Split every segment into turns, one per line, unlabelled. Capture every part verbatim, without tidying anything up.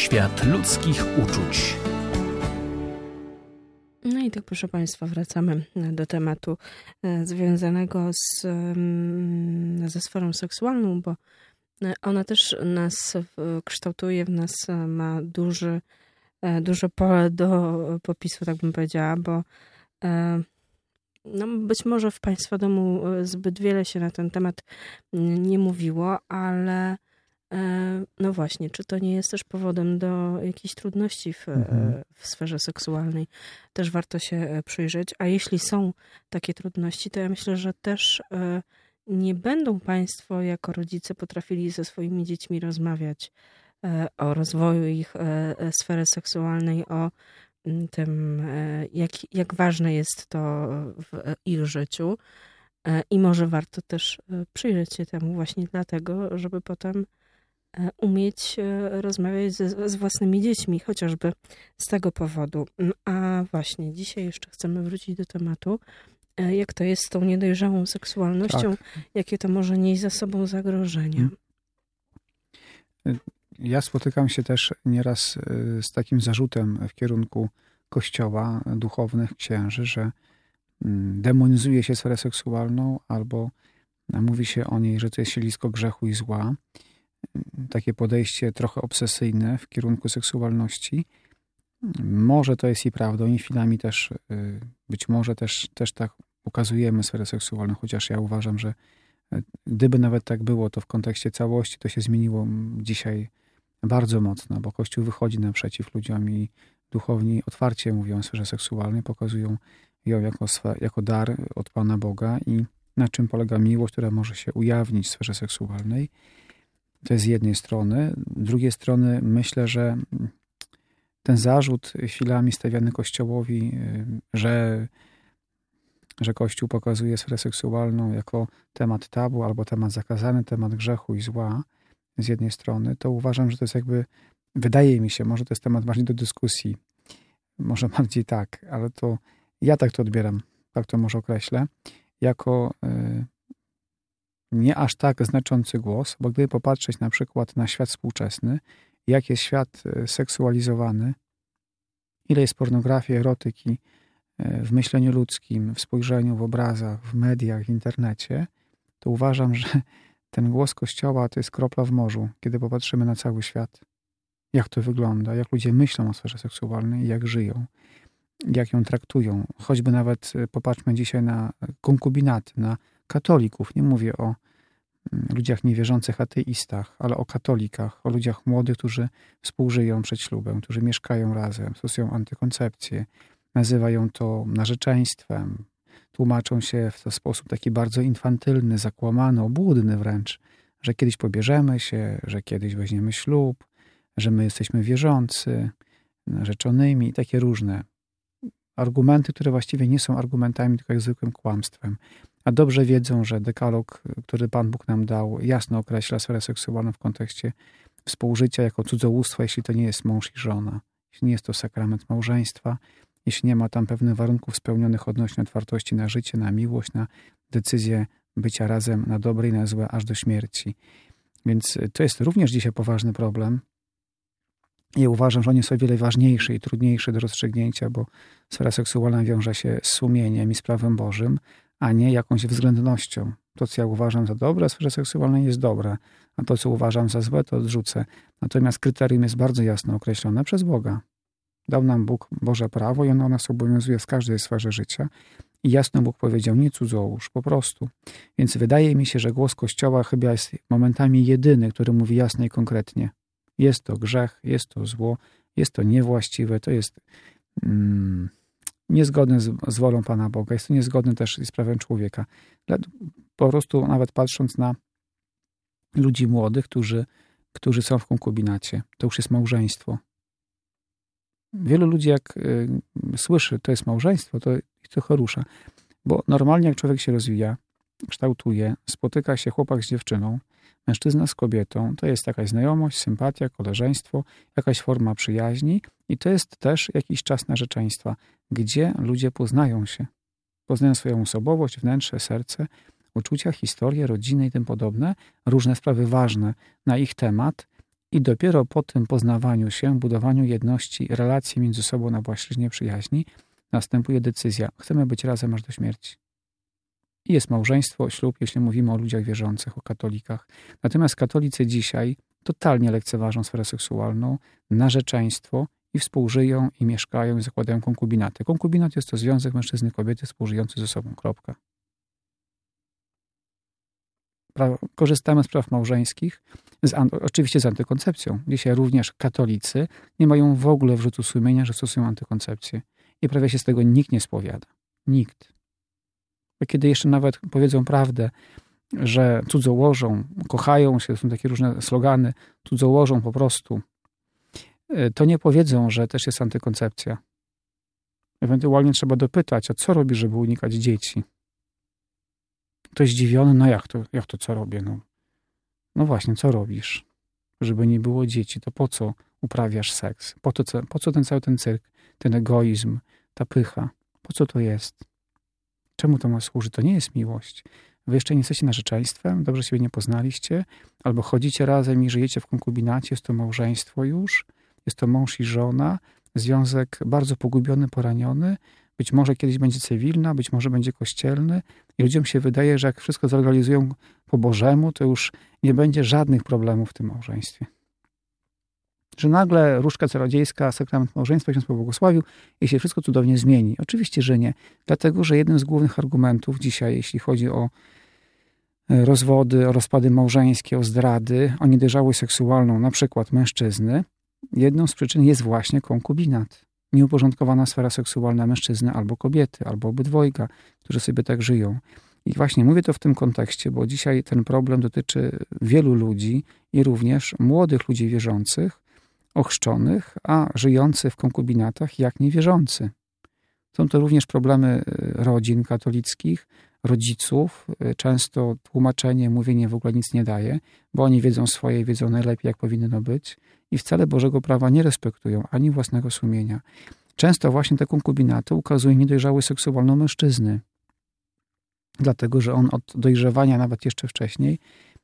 Świat ludzkich uczuć.
No i tak, proszę Państwa, wracamy do tematu związanego z, ze sferą seksualną, bo ona też nas kształtuje, w nas ma duży, duże pole do popisu, tak bym powiedziała, bo no, być może w Państwa domu zbyt wiele się na ten temat nie mówiło, ale no właśnie, czy to nie jest też powodem do jakichś trudności w, mhm. w sferze seksualnej? Też warto się przyjrzeć. A jeśli są takie trudności, to ja myślę, że też nie będą Państwo jako rodzice potrafili ze swoimi dziećmi rozmawiać o rozwoju ich sfery seksualnej, o tym, jak, jak ważne jest to w ich życiu. I może warto też przyjrzeć się temu właśnie dlatego, żeby potem umieć rozmawiać ze, z własnymi dziećmi, chociażby z tego powodu. A właśnie, dzisiaj jeszcze chcemy wrócić do tematu, jak to jest z tą niedojrzałą seksualnością, tak. Jakie to może nieść za sobą zagrożenia.
Ja spotykam się też nieraz z takim zarzutem w kierunku kościoła, duchownych księży, że demonizuje się sferę seksualną albo mówi się o niej, że to jest siedlisko grzechu i zła. Takie podejście trochę obsesyjne w kierunku seksualności. Może to jest i prawdą, i chwilami też, być może też, też tak ukazujemy sferę seksualną, chociaż ja uważam, że gdyby nawet tak było, to w kontekście całości to się zmieniło dzisiaj bardzo mocno, bo Kościół wychodzi naprzeciw ludziom i duchowni otwarcie mówią o sferze seksualnej, pokazują ją jako, jako dar od Pana Boga i na czym polega miłość, która może się ujawnić w sferze seksualnej. To jest z jednej strony. Z drugiej strony myślę, że ten zarzut chwilami stawiany Kościołowi, że, że Kościół pokazuje sferę seksualną jako temat tabu albo temat zakazany, temat grzechu i zła z jednej strony, to uważam, że to jest jakby, wydaje mi się, może to jest temat bardziej do dyskusji, może bardziej tak, ale to ja tak to odbieram, tak to może określę, jako y, nie aż tak znaczący głos, bo gdyby popatrzeć na przykład na świat współczesny, jak jest świat seksualizowany, ile jest pornografii, erotyki w myśleniu ludzkim, w spojrzeniu, w obrazach, w mediach, w internecie, to uważam, że ten głos Kościoła to jest kropla w morzu, kiedy popatrzymy na cały świat. Jak to wygląda, jak ludzie myślą o sferze seksualnej, jak żyją, jak ją traktują. Choćby nawet popatrzmy dzisiaj na konkubinaty, na katolików. Nie mówię o ludziach niewierzących, ateistach, ale o katolikach, o ludziach młodych, którzy współżyją przed ślubem, którzy mieszkają razem, stosują antykoncepcję, nazywają to narzeczeństwem, tłumaczą się w sposób taki bardzo infantylny, zakłamany, obłudny wręcz, że kiedyś pobierzemy się, że kiedyś weźmiemy ślub, że my jesteśmy wierzący, narzeczonymi i takie różne argumenty, które właściwie nie są argumentami, tylko jak zwykłym kłamstwem. A dobrze wiedzą, że dekalog, który Pan Bóg nam dał, jasno określa sferę seksualną w kontekście współżycia jako cudzołóstwa, jeśli to nie jest mąż i żona, jeśli nie jest to sakrament małżeństwa, jeśli nie ma tam pewnych warunków spełnionych odnośnie otwartości na życie, na miłość, na decyzję bycia razem na dobre i na złe, aż do śmierci. Więc to jest również dzisiaj poważny problem. I uważam, że on jest o wiele ważniejszy i trudniejszy do rozstrzygnięcia, bo sfera seksualna wiąże się z sumieniem i z prawem Bożym, a nie jakąś względnością. To, co ja uważam za dobre w sferze seksualnej, jest dobre, a to, co uważam za złe, to odrzucę. Natomiast kryterium jest bardzo jasno określone przez Boga. Dał nam Bóg Boże prawo i ono nas obowiązuje w każdej sferze życia. I jasno Bóg powiedział, nie cudzołóż, po prostu. Więc wydaje mi się, że głos Kościoła chyba jest momentami jedyny, który mówi jasno i konkretnie. Jest to grzech, jest to zło, jest to niewłaściwe, to jest mm, niezgodne z, z wolą Pana Boga, jest to niezgodne też z prawem człowieka. Po prostu nawet patrząc na ludzi młodych, którzy, którzy są w konkubinacie, to już jest małżeństwo. Wielu ludzi jak y, słyszy, to jest małżeństwo, to ich trochę rusza. Bo normalnie jak człowiek się rozwija, kształtuje, spotyka się chłopak z dziewczyną, mężczyzna z kobietą, to jest jakaś znajomość, sympatia, koleżeństwo, jakaś forma przyjaźni i to jest też jakiś czas narzeczeństwa, gdzie ludzie poznają się. Poznają swoją osobowość, wnętrze, serce, uczucia, historię, rodzinę i tym podobne, różne sprawy ważne na ich temat I dopiero po tym poznawaniu się, budowaniu jedności, relacji między sobą na płaszczyźnie przyjaźni następuje decyzja. Chcemy być razem aż do śmierci. I jest małżeństwo, ślub, jeśli mówimy o ludziach wierzących, o katolikach. Natomiast katolicy dzisiaj totalnie lekceważą sferę seksualną, narzeczeństwo i współżyją, i mieszkają, i zakładają konkubinaty. Konkubinat jest to związek mężczyzny i kobiety współżyjący ze sobą. Kropka. Pra- korzystamy z praw małżeńskich, z an- oczywiście z antykoncepcją. Dzisiaj również katolicy nie mają w ogóle wrzutu sumienia, że stosują antykoncepcję. I prawie się z tego nikt nie spowiada. Nikt. Bo kiedy jeszcze nawet powiedzą prawdę, że cudzołożą, kochają się, są takie różne slogany, cudzołożą po prostu, to nie powiedzą, że też jest antykoncepcja. Ewentualnie trzeba dopytać, a co robi, żeby unikać dzieci? Ktoś zdziwiony, no jak to, jak to co robię? No, no właśnie, co robisz? Żeby nie było dzieci, to po co uprawiasz seks? Po, to, po co ten cały ten cyrk, ten egoizm, ta pycha? Po co to jest? Czemu to ma służyć? To nie jest miłość. Wy jeszcze nie jesteście narzeczeństwem, dobrze siebie nie poznaliście, albo chodzicie razem i żyjecie w konkubinacie, jest to małżeństwo już, jest to mąż i żona, związek bardzo pogubiony, poraniony, być może kiedyś będzie cywilna, być może będzie kościelny i ludziom się wydaje, że jak wszystko zorganizują po Bożemu, to już nie będzie żadnych problemów w tym małżeństwie. Że nagle różdżka czarodziejska, sakrament małżeństwa się pobłogosławił i się wszystko cudownie zmieni. Oczywiście, że nie. Dlatego, że jednym z głównych argumentów dzisiaj, jeśli chodzi o rozwody, o rozpady małżeńskie, o zdrady, o niedojrzałość seksualną, na przykład mężczyzny, jedną z przyczyn jest właśnie konkubinat. Nieuporządkowana sfera seksualna mężczyzny albo kobiety, albo obydwojga, którzy sobie tak żyją. I właśnie mówię to w tym kontekście, bo dzisiaj ten problem dotyczy wielu ludzi i również młodych ludzi wierzących, ochrzczonych, a żyjących w konkubinatach jak niewierzący. Są to również problemy rodzin katolickich, rodziców. Często tłumaczenie, mówienie w ogóle nic nie daje, bo oni wiedzą swoje, wiedzą najlepiej, jak powinno być i wcale Bożego prawa nie respektują, ani własnego sumienia. Często właśnie te konkubinaty ukazują niedojrzałość seksualną mężczyzny. Dlatego, że on od dojrzewania, nawet jeszcze wcześniej,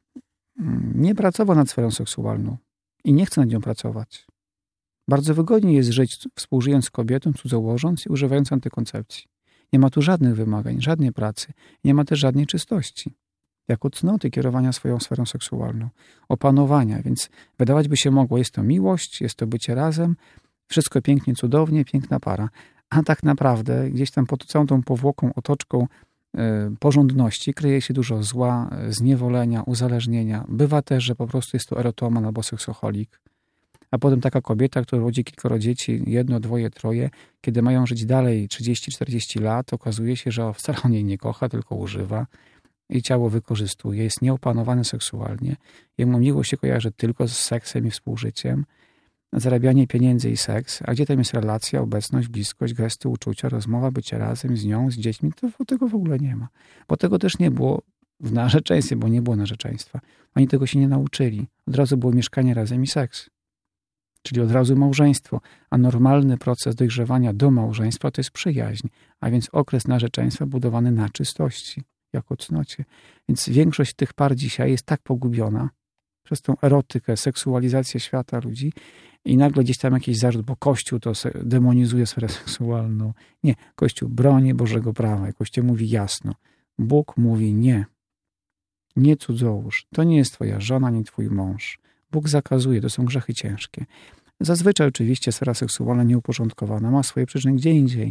nie pracował nad sferą seksualną i nie chce nad nią pracować. Bardzo wygodnie jest żyć współżyjąc z kobietą, cudzołożąc i używając antykoncepcji. Nie ma tu żadnych wymagań, żadnej pracy. Nie ma też żadnej czystości. Jako cnoty kierowania swoją sferą seksualną. Opanowania. Więc wydawać by się mogło, jest to miłość, jest to bycie razem, wszystko pięknie, cudownie, piękna para. A tak naprawdę gdzieś tam pod całą tą powłoką, otoczką porządności kryje się dużo zła, zniewolenia, uzależnienia. Bywa też, że po prostu jest to erotoman albo seksoholik. A potem taka kobieta, która rodzi kilkoro dzieci, jedno, dwoje, troje, kiedy mają żyć dalej trzydzieści czterdzieści lat, okazuje się, że wcale on jej nie kocha, tylko używa i ciało wykorzystuje, jest nieopanowany seksualnie. Jemu miłość się kojarzy tylko z seksem i współżyciem, zarabianie pieniędzy i seks, a gdzie tam jest relacja, obecność, bliskość, gesty, uczucia, rozmowa, bycie razem z nią, z dziećmi, to tego w ogóle nie ma. Bo tego też nie było w narzeczeństwie, bo nie było narzeczeństwa. Oni tego się nie nauczyli. Od razu było mieszkanie razem i seks. Czyli od razu małżeństwo, a normalny proces dojrzewania do małżeństwa to jest przyjaźń, a więc okres narzeczeństwa budowany na czystości, jako cnocie. Więc większość tych par dzisiaj jest tak pogubiona przez tą erotykę, seksualizację świata ludzi i nagle gdzieś tam jakiś zarzut, bo Kościół to demonizuje sferę seksualną. Nie, Kościół broni Bożego prawa. Kościół mówi jasno. Bóg mówi nie. Nie cudzołóż. To nie jest twoja żona, nie twój mąż. Bóg zakazuje, to są grzechy ciężkie. Zazwyczaj oczywiście sfera seksualna nieuporządkowana ma swoje przyczyny gdzie indziej.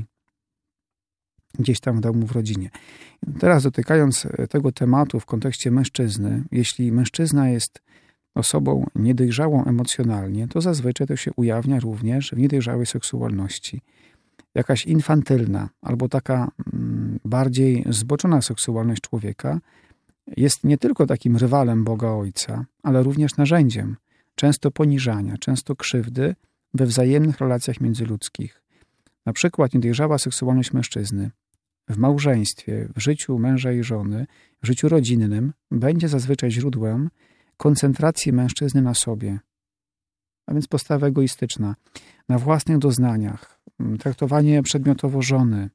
Gdzieś tam w domu, w rodzinie. Teraz dotykając tego tematu w kontekście mężczyzny, jeśli mężczyzna jest osobą niedojrzałą emocjonalnie, to zazwyczaj to się ujawnia również w niedojrzałej seksualności. Jakaś infantylna albo taka bardziej zboczona seksualność człowieka jest nie tylko takim rywalem Boga Ojca, ale również narzędziem często poniżania, często krzywdy we wzajemnych relacjach międzyludzkich. Na przykład niedojrzała seksualność mężczyzny w małżeństwie, w życiu męża i żony, w życiu rodzinnym będzie zazwyczaj źródłem koncentracji mężczyzny na sobie. A więc postawa egoistyczna, na własnych doznaniach, traktowanie przedmiotowo żony.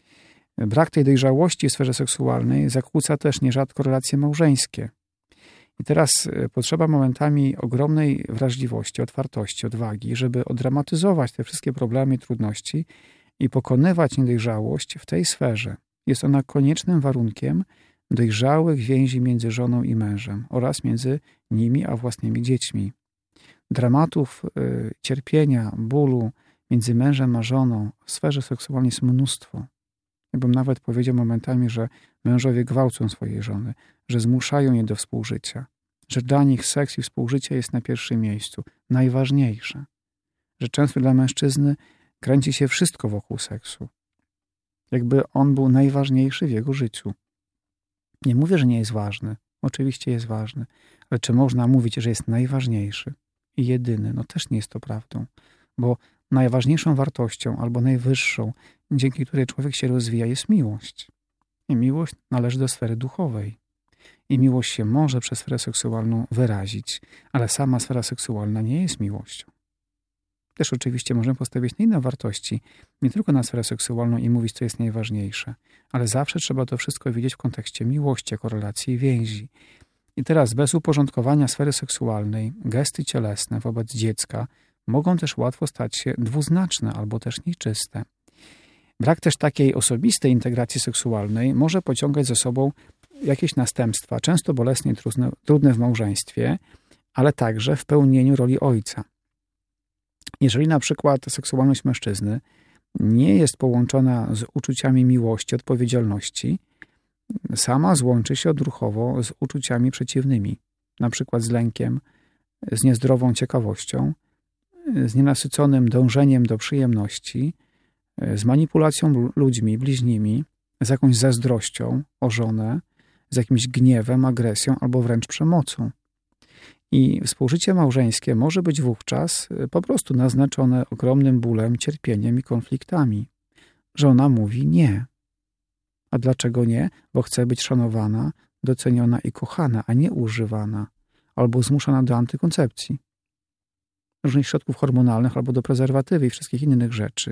Brak tej dojrzałości w sferze seksualnej zakłóca też nierzadko relacje małżeńskie. I teraz potrzeba momentami ogromnej wrażliwości, otwartości, odwagi, żeby odramatyzować te wszystkie problemy i trudności i pokonywać niedojrzałość w tej sferze. Jest ona koniecznym warunkiem dojrzałych więzi między żoną i mężem oraz między nimi a własnymi dziećmi. Dramatów y, cierpienia, bólu między mężem a żoną w sferze seksualnej jest mnóstwo. Ja bym nawet powiedział momentami, że mężowie gwałcą swoje żony, że zmuszają je do współżycia, że dla nich seks i współżycie jest na pierwszym miejscu, najważniejsze. Że często dla mężczyzny kręci się wszystko wokół seksu. Jakby on był najważniejszy w jego życiu. Nie mówię, że nie jest ważny. Oczywiście jest ważny. Ale czy można mówić, że jest najważniejszy i jedyny? No też nie jest to prawdą. Bo najważniejszą wartością albo najwyższą, dzięki której człowiek się rozwija, jest miłość. I miłość należy do sfery duchowej. I miłość się może przez sferę seksualną wyrazić, ale sama sfera seksualna nie jest miłością. Też oczywiście możemy postawić na inne wartości, nie tylko na sferę seksualną i mówić, co jest najważniejsze, ale zawsze trzeba to wszystko widzieć w kontekście miłości, jako relacji i więzi. I teraz bez uporządkowania sfery seksualnej gesty cielesne wobec dziecka mogą też łatwo stać się dwuznaczne albo też nieczyste. Brak też takiej osobistej integracji seksualnej może pociągać za sobą jakieś następstwa, często bolesne i trudne, trudne w małżeństwie, ale także w pełnieniu roli ojca. Jeżeli na przykład seksualność mężczyzny nie jest połączona z uczuciami miłości, odpowiedzialności, sama złączy się odruchowo z uczuciami przeciwnymi, na przykład z lękiem, z niezdrową ciekawością, z nienasyconym dążeniem do przyjemności, z manipulacją ludźmi, bliźnimi, z jakąś zazdrością o żonę, z jakimś gniewem, agresją albo wręcz przemocą. I współżycie małżeńskie może być wówczas po prostu naznaczone ogromnym bólem, cierpieniem i konfliktami. Żona mówi nie. A dlaczego nie? Bo chce być szanowana, doceniona i kochana, a nie używana albo zmuszana do antykoncepcji, różnych środków hormonalnych albo do prezerwatywy i wszystkich innych rzeczy.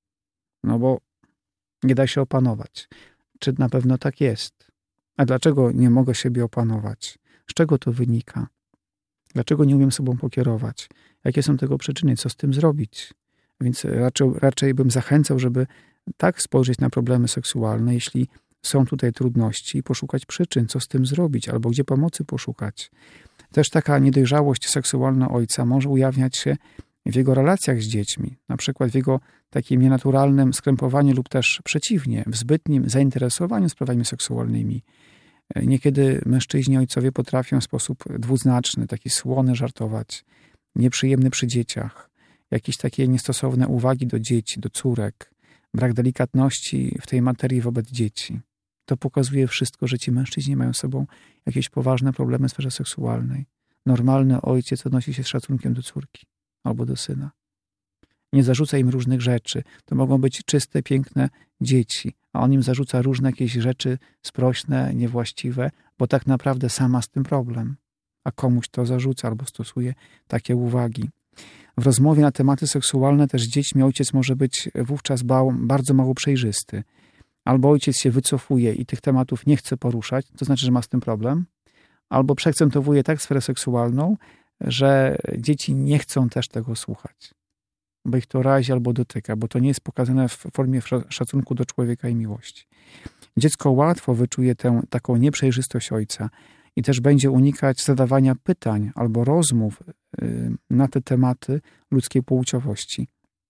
No bo nie da się opanować. Czy na pewno tak jest? A dlaczego nie mogę siebie opanować? Z czego to wynika? Dlaczego nie umiem sobą pokierować? Jakie są tego przyczyny? Co z tym zrobić? Więc raczej, raczej bym zachęcał, żeby tak spojrzeć na problemy seksualne, jeśli są tutaj trudności, poszukać przyczyn, co z tym zrobić, albo gdzie pomocy poszukać. Też taka niedojrzałość seksualna ojca może ujawniać się w jego relacjach z dziećmi, na przykład w jego takim nienaturalnym skrępowaniu lub też przeciwnie, w zbytnim zainteresowaniu sprawami seksualnymi. Niekiedy mężczyźni, ojcowie potrafią w sposób dwuznaczny, taki słony żartować, nieprzyjemny przy dzieciach, jakieś takie niestosowne uwagi do dzieci, do córek, brak delikatności w tej materii wobec dzieci. To pokazuje wszystko, że ci mężczyźni mają z sobą jakieś poważne problemy w sferze seksualnej. Normalny ojciec odnosi się z szacunkiem do córki albo do syna. Nie zarzuca im różnych rzeczy. To mogą być czyste, piękne dzieci, a on im zarzuca różne jakieś rzeczy sprośne, niewłaściwe, bo tak naprawdę sam ma z tym problem. A komuś to zarzuca albo stosuje takie uwagi. W rozmowie na tematy seksualne też z dziećmi ojciec może być wówczas bardzo mało przejrzysty. Albo ojciec się wycofuje i tych tematów nie chce poruszać, to znaczy, że ma z tym problem, albo przeakcentowuje tak sferę seksualną, że dzieci nie chcą też tego słuchać, bo ich to razi albo dotyka, bo to nie jest pokazane w formie szacunku do człowieka i miłości. Dziecko łatwo wyczuje tę taką nieprzejrzystość ojca i też będzie unikać zadawania pytań albo rozmów na te tematy ludzkiej płciowości.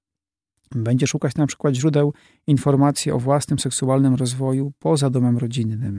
Będzie szukać na przykład źródeł informacji o własnym seksualnym rozwoju poza domem rodzinnym.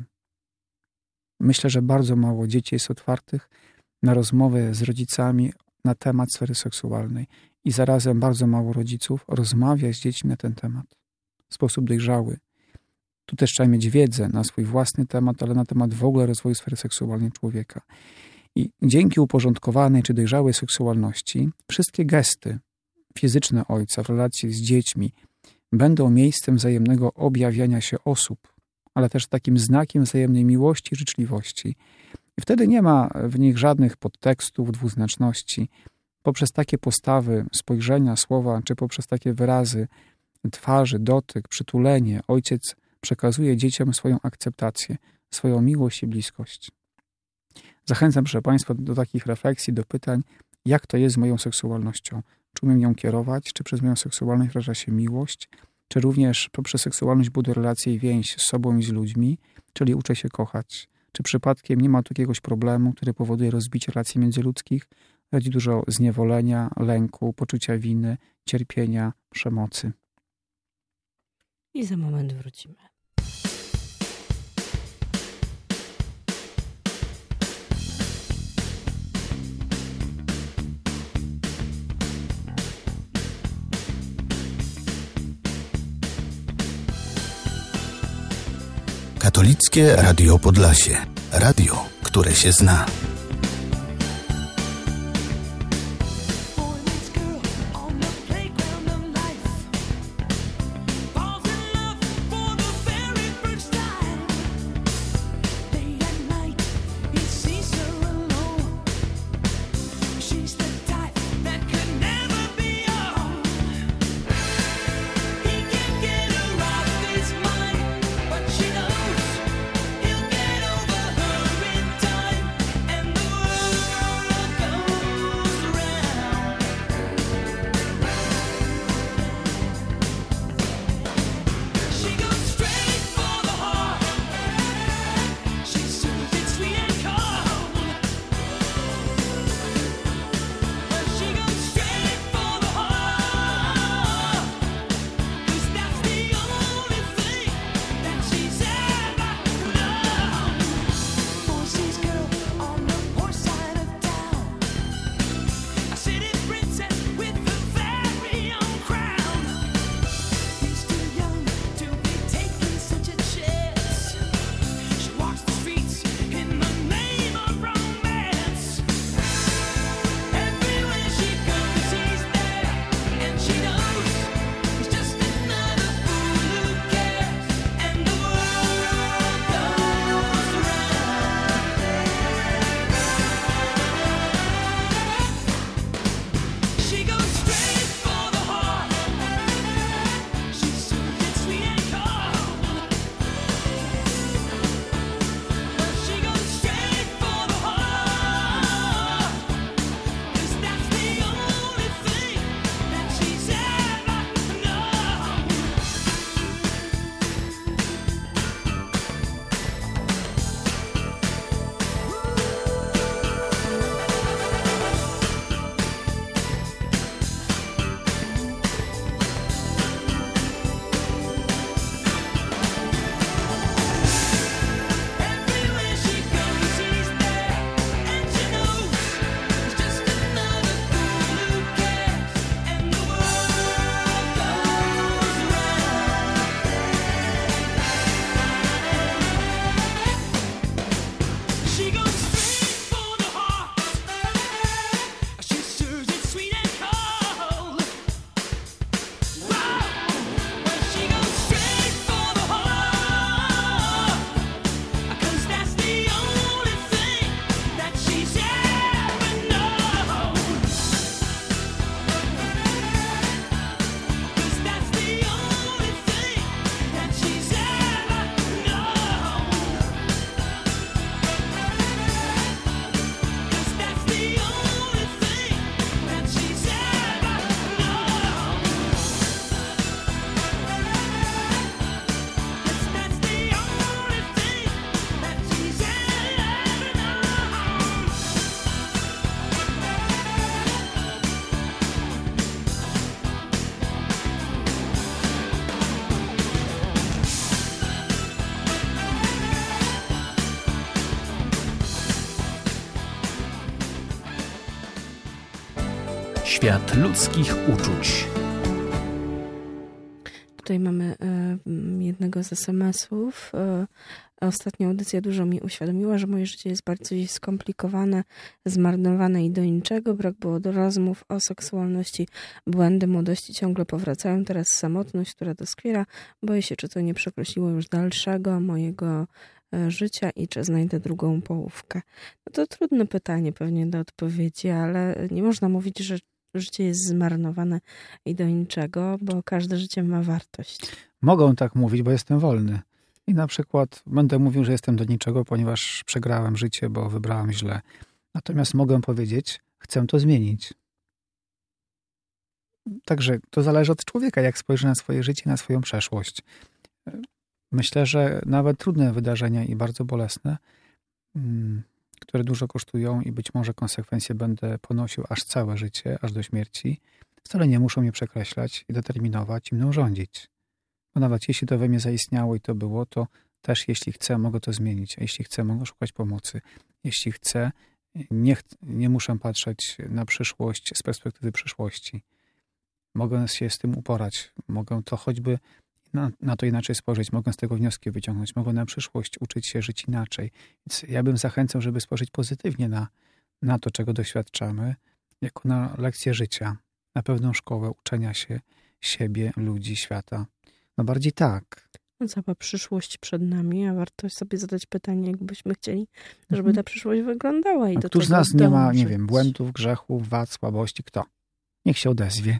Myślę, że bardzo mało dzieci jest otwartych na rozmowę z rodzicami na temat sfery seksualnej i zarazem bardzo mało rodziców rozmawia z dziećmi na ten temat w sposób dojrzały. Tu też trzeba mieć wiedzę na swój własny temat, ale na temat w ogóle rozwoju sfery seksualnej człowieka. I dzięki uporządkowanej czy dojrzałej seksualności wszystkie gesty fizyczne ojca w relacji z dziećmi będą miejscem wzajemnego objawiania się osób, ale też takim znakiem wzajemnej miłości i życzliwości. I wtedy nie ma w nich żadnych podtekstów, dwuznaczności. Poprzez takie postawy, spojrzenia, słowa, czy poprzez takie wyrazy twarzy, dotyk, przytulenie, ojciec przekazuje dzieciom swoją akceptację, swoją miłość i bliskość. Zachęcam, proszę Państwa, do takich refleksji, do pytań, jak to jest z moją seksualnością. Czy umiem ją kierować? Czy przez moją seksualność wyraża się miłość? Czy również poprzez seksualność buduję relacje i więź z sobą i z ludźmi? Czyli uczę się kochać. Czy przypadkiem nie ma tu jakiegoś problemu, który powoduje rozbicie relacji międzyludzkich? Rodzi dużo zniewolenia, lęku, poczucia winy, cierpienia, przemocy.
I za moment wrócimy.
Katolickie Radio Podlasie. Radio, które się zna.
Świat ludzkich uczuć.
Tutaj mamy y, jednego z es em esów. Y, ostatnia audycja dużo mi uświadomiła, że moje życie jest bardziej skomplikowane, zmarnowane i do niczego. Brak było do rozmów o seksualności. Błędy młodości ciągle powracają. Teraz samotność, która doskwiera. Boję się, czy to nie przekreśliło już dalszego mojego życia i czy znajdę drugą połówkę. No to trudne pytanie pewnie do odpowiedzi, ale nie można mówić, że życie jest zmarnowane i do niczego, bo każde życie ma wartość.
Mogą tak mówić, bo jestem wolny. i na przykład będę mówił, że jestem do niczego, ponieważ przegrałem życie, bo wybrałem źle. Natomiast mogę powiedzieć, chcę to zmienić. Także to zależy od człowieka, jak spojrzy na swoje życie, na swoją przeszłość. Myślę, że nawet trudne wydarzenia i bardzo bolesne, które dużo kosztują i być może konsekwencje będę ponosił aż całe życie, aż do śmierci, wcale nie muszą mnie przekreślać i determinować i mną rządzić. Bo nawet jeśli to we mnie zaistniało i to było, to też jeśli chcę, mogę to zmienić. A jeśli chcę, mogę szukać pomocy. Jeśli chcę, nie, ch- nie muszę patrzeć na przyszłość z perspektywy przyszłości. Mogę się z tym uporać. Mogę to choćby na, na to inaczej spojrzeć. Mogę z tego wnioski wyciągnąć. Mogę na przyszłość uczyć się żyć inaczej. Więc ja bym zachęcał, żeby spojrzeć pozytywnie na, na to, czego doświadczamy, jako na lekcję życia, na pewną szkołę uczenia się siebie, ludzi, świata. No bardziej tak.
Cała przyszłość przed nami, a warto sobie zadać pytanie, jakbyśmy chcieli, żeby ta przyszłość wyglądała. I
a
do
któż z
tego
nas nie ma,
dążyć.
nie wiem, błędów, grzechów, wad, słabości? Kto? Niech się odezwie.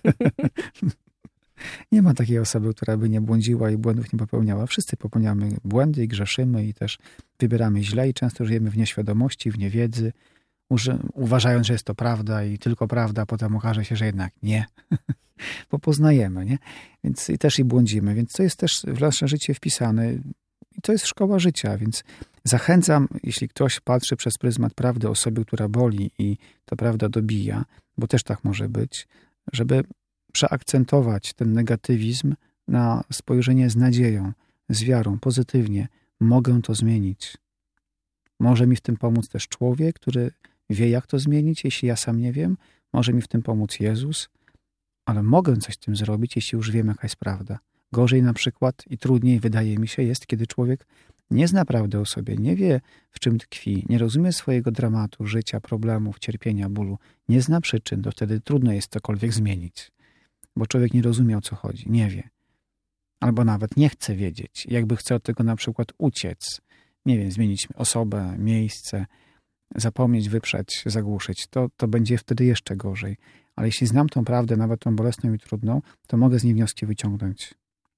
Nie ma takiej osoby, która by nie błądziła i błędów nie popełniała. Wszyscy popełniamy błędy i grzeszymy i też wybieramy źle i często żyjemy w nieświadomości, w niewiedzy, uży- uważając, że jest to prawda i tylko prawda, a potem okaże się, że jednak nie. Bo poznajemy, nie? Więc i też i błądzimy. Więc to jest też w nasze życie wpisane i to jest szkoła życia, więc zachęcam, jeśli ktoś patrzy przez pryzmat prawdy osoby, która boli i ta prawda dobija, bo też tak może być, żeby przeakcentować ten negatywizm na spojrzenie z nadzieją, z wiarą, pozytywnie. Mogę to zmienić. Może mi w tym pomóc też człowiek, który wie, jak to zmienić, jeśli ja sam nie wiem. Może mi w tym pomóc Jezus, ale mogę coś z tym zrobić, jeśli już wiem, jaka jest prawda. Gorzej na przykład i trudniej, wydaje mi się, jest, kiedy człowiek nie zna prawdy o sobie, nie wie, w czym tkwi, nie rozumie swojego dramatu, życia, problemów, cierpienia, bólu, nie zna przyczyn, to wtedy trudno jest cokolwiek zmienić, bo człowiek nie rozumie, o co chodzi, nie wie. Albo nawet nie chce wiedzieć, jakby chce od tego na przykład uciec, nie wiem, zmienić osobę, miejsce, zapomnieć, wyprzeć, zagłuszyć, to, to będzie wtedy jeszcze gorzej. Ale jeśli znam tą prawdę, nawet tą bolesną i trudną, to mogę z niej wnioski wyciągnąć.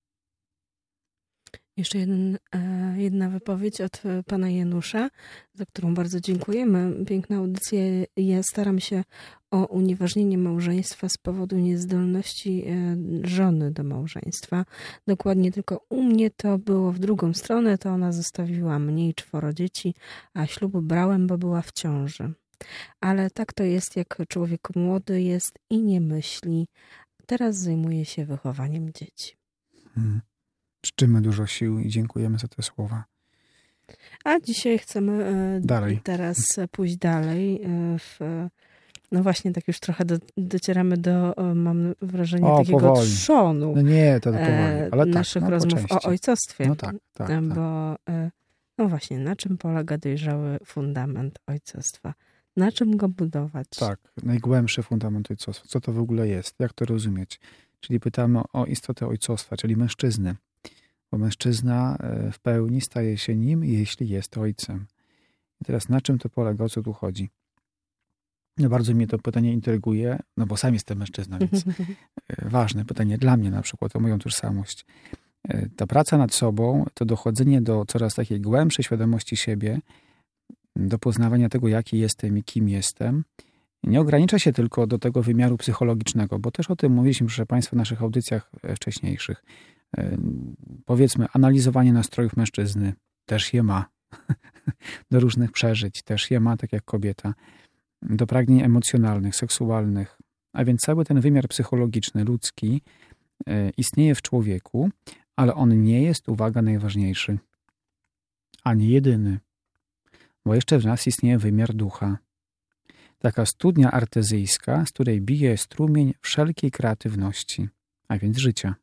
Jeszcze jeden, jedna wypowiedź od pana Janusza, za którą bardzo dziękujemy. Piękna audycja. Ja staram się o unieważnienie małżeństwa z powodu niezdolności żony do małżeństwa. Dokładnie tylko u mnie to było w drugą stronę, to ona zostawiła mnie i czworo dzieci, a ślub brałem, bo była w ciąży. Ale tak to jest, jak człowiek młody jest i nie myśli. Teraz zajmuje się wychowaniem dzieci.
Hmm. Czczymy dużo sił i dziękujemy za te słowa.
A dzisiaj chcemy
dalej.
teraz pójść dalej. W, no właśnie, tak już trochę do, docieramy do, mam wrażenie,
o,
takiego
powoli.
trzonu
no nie, to powoli, ale
naszych
tak, no,
rozmów o ojcostwie.
No tak, tak, tak.
Bo no właśnie, na czym polega dojrzały fundament ojcostwa? Na czym go budować?
Tak, najgłębszy fundament ojcostwa. Co to w ogóle jest? Jak to rozumieć? Czyli pytamy o istotę ojcostwa, czyli mężczyzny. Bo mężczyzna w pełni staje się nim, jeśli jest ojcem. I teraz na czym to polega? O co tu chodzi? No bardzo mnie to pytanie intryguje, no bo sam jestem mężczyzną, więc ważne pytanie dla mnie na przykład o moją tożsamość. Ta praca nad sobą, to dochodzenie do coraz takiej głębszej świadomości siebie, do poznawania tego, jaki jestem i kim jestem, nie ogranicza się tylko do tego wymiaru psychologicznego, bo też o tym mówiliśmy, proszę Państwa, w naszych audycjach wcześniejszych. Powiedzmy, analizowanie nastrojów mężczyzny też je ma. Do różnych przeżyć też je ma, tak jak kobieta. Do pragnień emocjonalnych, seksualnych. A więc cały ten wymiar psychologiczny, ludzki istnieje w człowieku, ale on nie jest, uwaga, najważniejszy. Ani jedyny. Bo jeszcze w nas istnieje wymiar ducha. Taka studnia artezyjska, z której bije strumień wszelkiej kreatywności, a więc życia.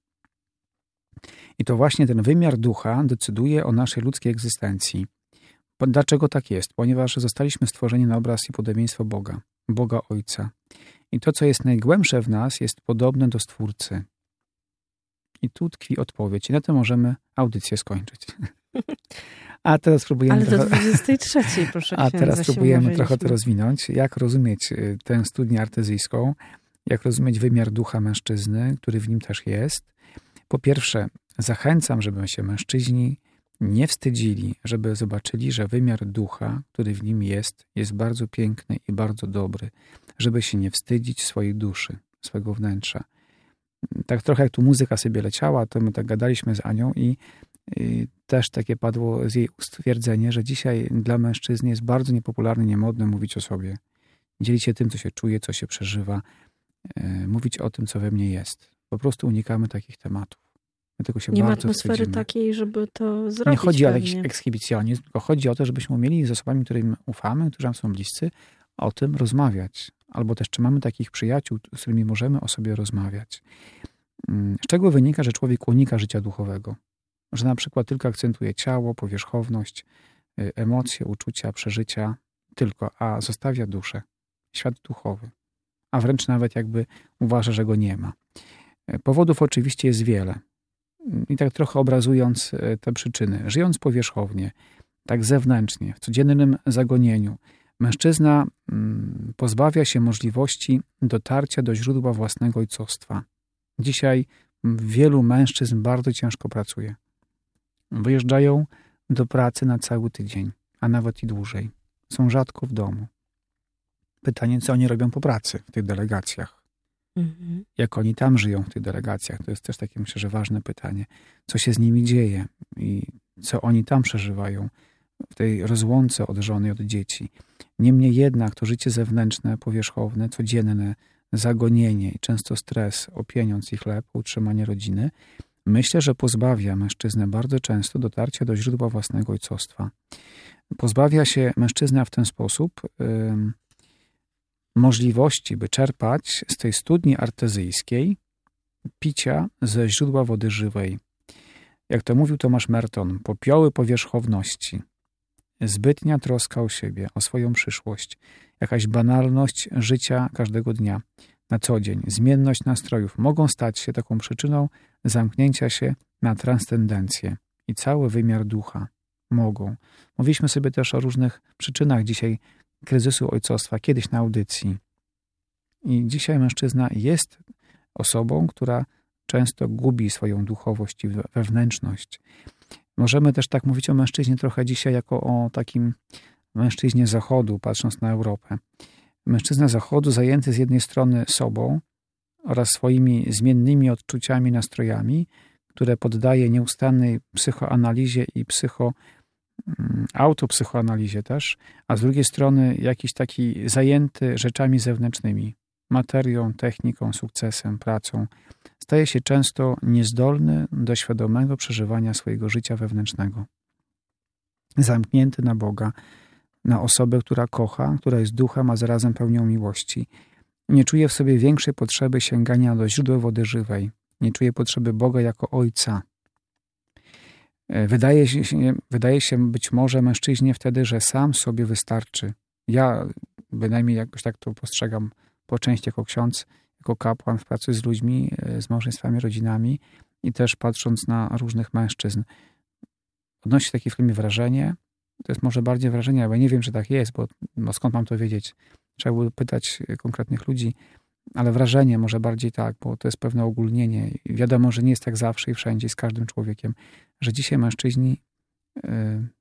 I to właśnie ten wymiar ducha decyduje o naszej ludzkiej egzystencji. Dlaczego tak jest? Ponieważ zostaliśmy stworzeni na obraz i podobieństwo Boga, Boga Ojca. I to, co jest najgłębsze w nas, jest podobne do Stwórcy. I tu tkwi odpowiedź. I na tym możemy audycję skończyć. A teraz spróbujemy...
Ale do
trochę...
dwudziestej trzeciej, proszę
A
księdza,
teraz spróbujemy trochę to rozwinąć. Jak rozumieć tę studnię artezyjską? Jak rozumieć wymiar ducha mężczyzny, który w nim też jest? Po pierwsze, zachęcam, żeby się mężczyźni nie wstydzili, żeby zobaczyli, że wymiar ducha, który w nim jest, jest bardzo piękny i bardzo dobry, żeby się nie wstydzić swojej duszy, swojego wnętrza. Tak trochę jak tu muzyka sobie leciała, to my tak gadaliśmy z Anią i, i też takie padło z jej stwierdzenie, że dzisiaj dla mężczyzny jest bardzo niepopularne, niemodne mówić o sobie. Dzielić się tym, co się czuje, co się przeżywa, yy, mówić o tym, co we mnie jest. Po prostu unikamy takich tematów. Dlatego się
nie ma
bardzo
atmosfery
wstydzimy.
takiej, żeby to zrobić.
Nie chodzi
pewnie.
o jakiś ekshibicjonizm, tylko chodzi o to, żebyśmy umieli z osobami, którym ufamy, którzy nam są bliscy, o tym rozmawiać. Albo też, czy mamy takich przyjaciół, z którymi możemy o sobie rozmawiać. Z czego wynika, że człowiek unika życia duchowego? Że na przykład tylko akcentuje ciało, powierzchowność, emocje, uczucia, przeżycia, tylko, a zostawia duszę, świat duchowy. A wręcz nawet jakby uważa, że go nie ma. Powodów oczywiście jest wiele. I tak trochę obrazując te przyczyny, żyjąc powierzchownie, tak zewnętrznie, w codziennym zagonieniu, mężczyzna pozbawia się możliwości dotarcia do źródła własnego ojcostwa. Dzisiaj wielu mężczyzn bardzo ciężko pracuje. Wyjeżdżają do pracy na cały tydzień, a nawet i dłużej. Są rzadko w domu. Pytanie, co oni robią po pracy w tych delegacjach? Mhm. Jak oni tam żyją w tych delegacjach? To jest też takie, myślę, że ważne pytanie. Co się z nimi dzieje i co oni tam przeżywają w tej rozłące od żony, od dzieci. Niemniej jednak to życie zewnętrzne, powierzchowne, codzienne, zagonienie i często stres o pieniądz i chleb, o utrzymanie rodziny, myślę, że pozbawia mężczyznę bardzo często dotarcia do źródła własnego ojcostwa. Pozbawia się mężczyzna w ten sposób yy, możliwości, by czerpać z tej studni artezyjskiej picia ze źródła wody żywej. Jak to mówił Tomasz Merton, popioły powierzchowności, zbytnia troska o siebie, o swoją przyszłość, jakaś banalność życia każdego dnia, na co dzień, zmienność nastrojów mogą stać się taką przyczyną zamknięcia się na transcendencję i cały wymiar ducha. Mogą. Mówiliśmy sobie też o różnych przyczynach dzisiaj kryzysu ojcostwa, kiedyś na audycji. I dzisiaj mężczyzna jest osobą, która często gubi swoją duchowość i wewnętrzność. Możemy też tak mówić o mężczyźnie trochę dzisiaj jako o takim mężczyźnie Zachodu, patrząc na Europę. Mężczyzna Zachodu zajęty z jednej strony sobą oraz swoimi zmiennymi odczuciami, nastrojami, które poddaje nieustannej psychoanalizie i psycho, autopsychoanalizie też, a z drugiej strony jakiś taki zajęty rzeczami zewnętrznymi, materią, techniką, sukcesem, pracą, staje się często niezdolny do świadomego przeżywania swojego życia wewnętrznego. Zamknięty na Boga, na osobę, która kocha, która jest duchem, a zarazem pełnią miłości. Nie czuje w sobie większej potrzeby sięgania do źródła wody żywej. Nie czuje potrzeby Boga jako Ojca. Wydaje się, wydaje się być może mężczyźnie wtedy, że sam sobie wystarczy. Ja bynajmniej jakoś tak to postrzegam po części jako ksiądz, jako kapłan w pracy z ludźmi, z małżeństwami, rodzinami i też patrząc na różnych mężczyzn. Odnosi takie w mnie wrażenie, to jest może bardziej wrażenie, ale nie wiem, czy tak jest, bo no skąd mam to wiedzieć? Trzeba było pytać konkretnych ludzi, ale wrażenie może bardziej tak, bo to jest pewne ogólnienie. I wiadomo, że nie jest tak zawsze i wszędzie, z każdym człowiekiem, że dzisiaj mężczyźni yy,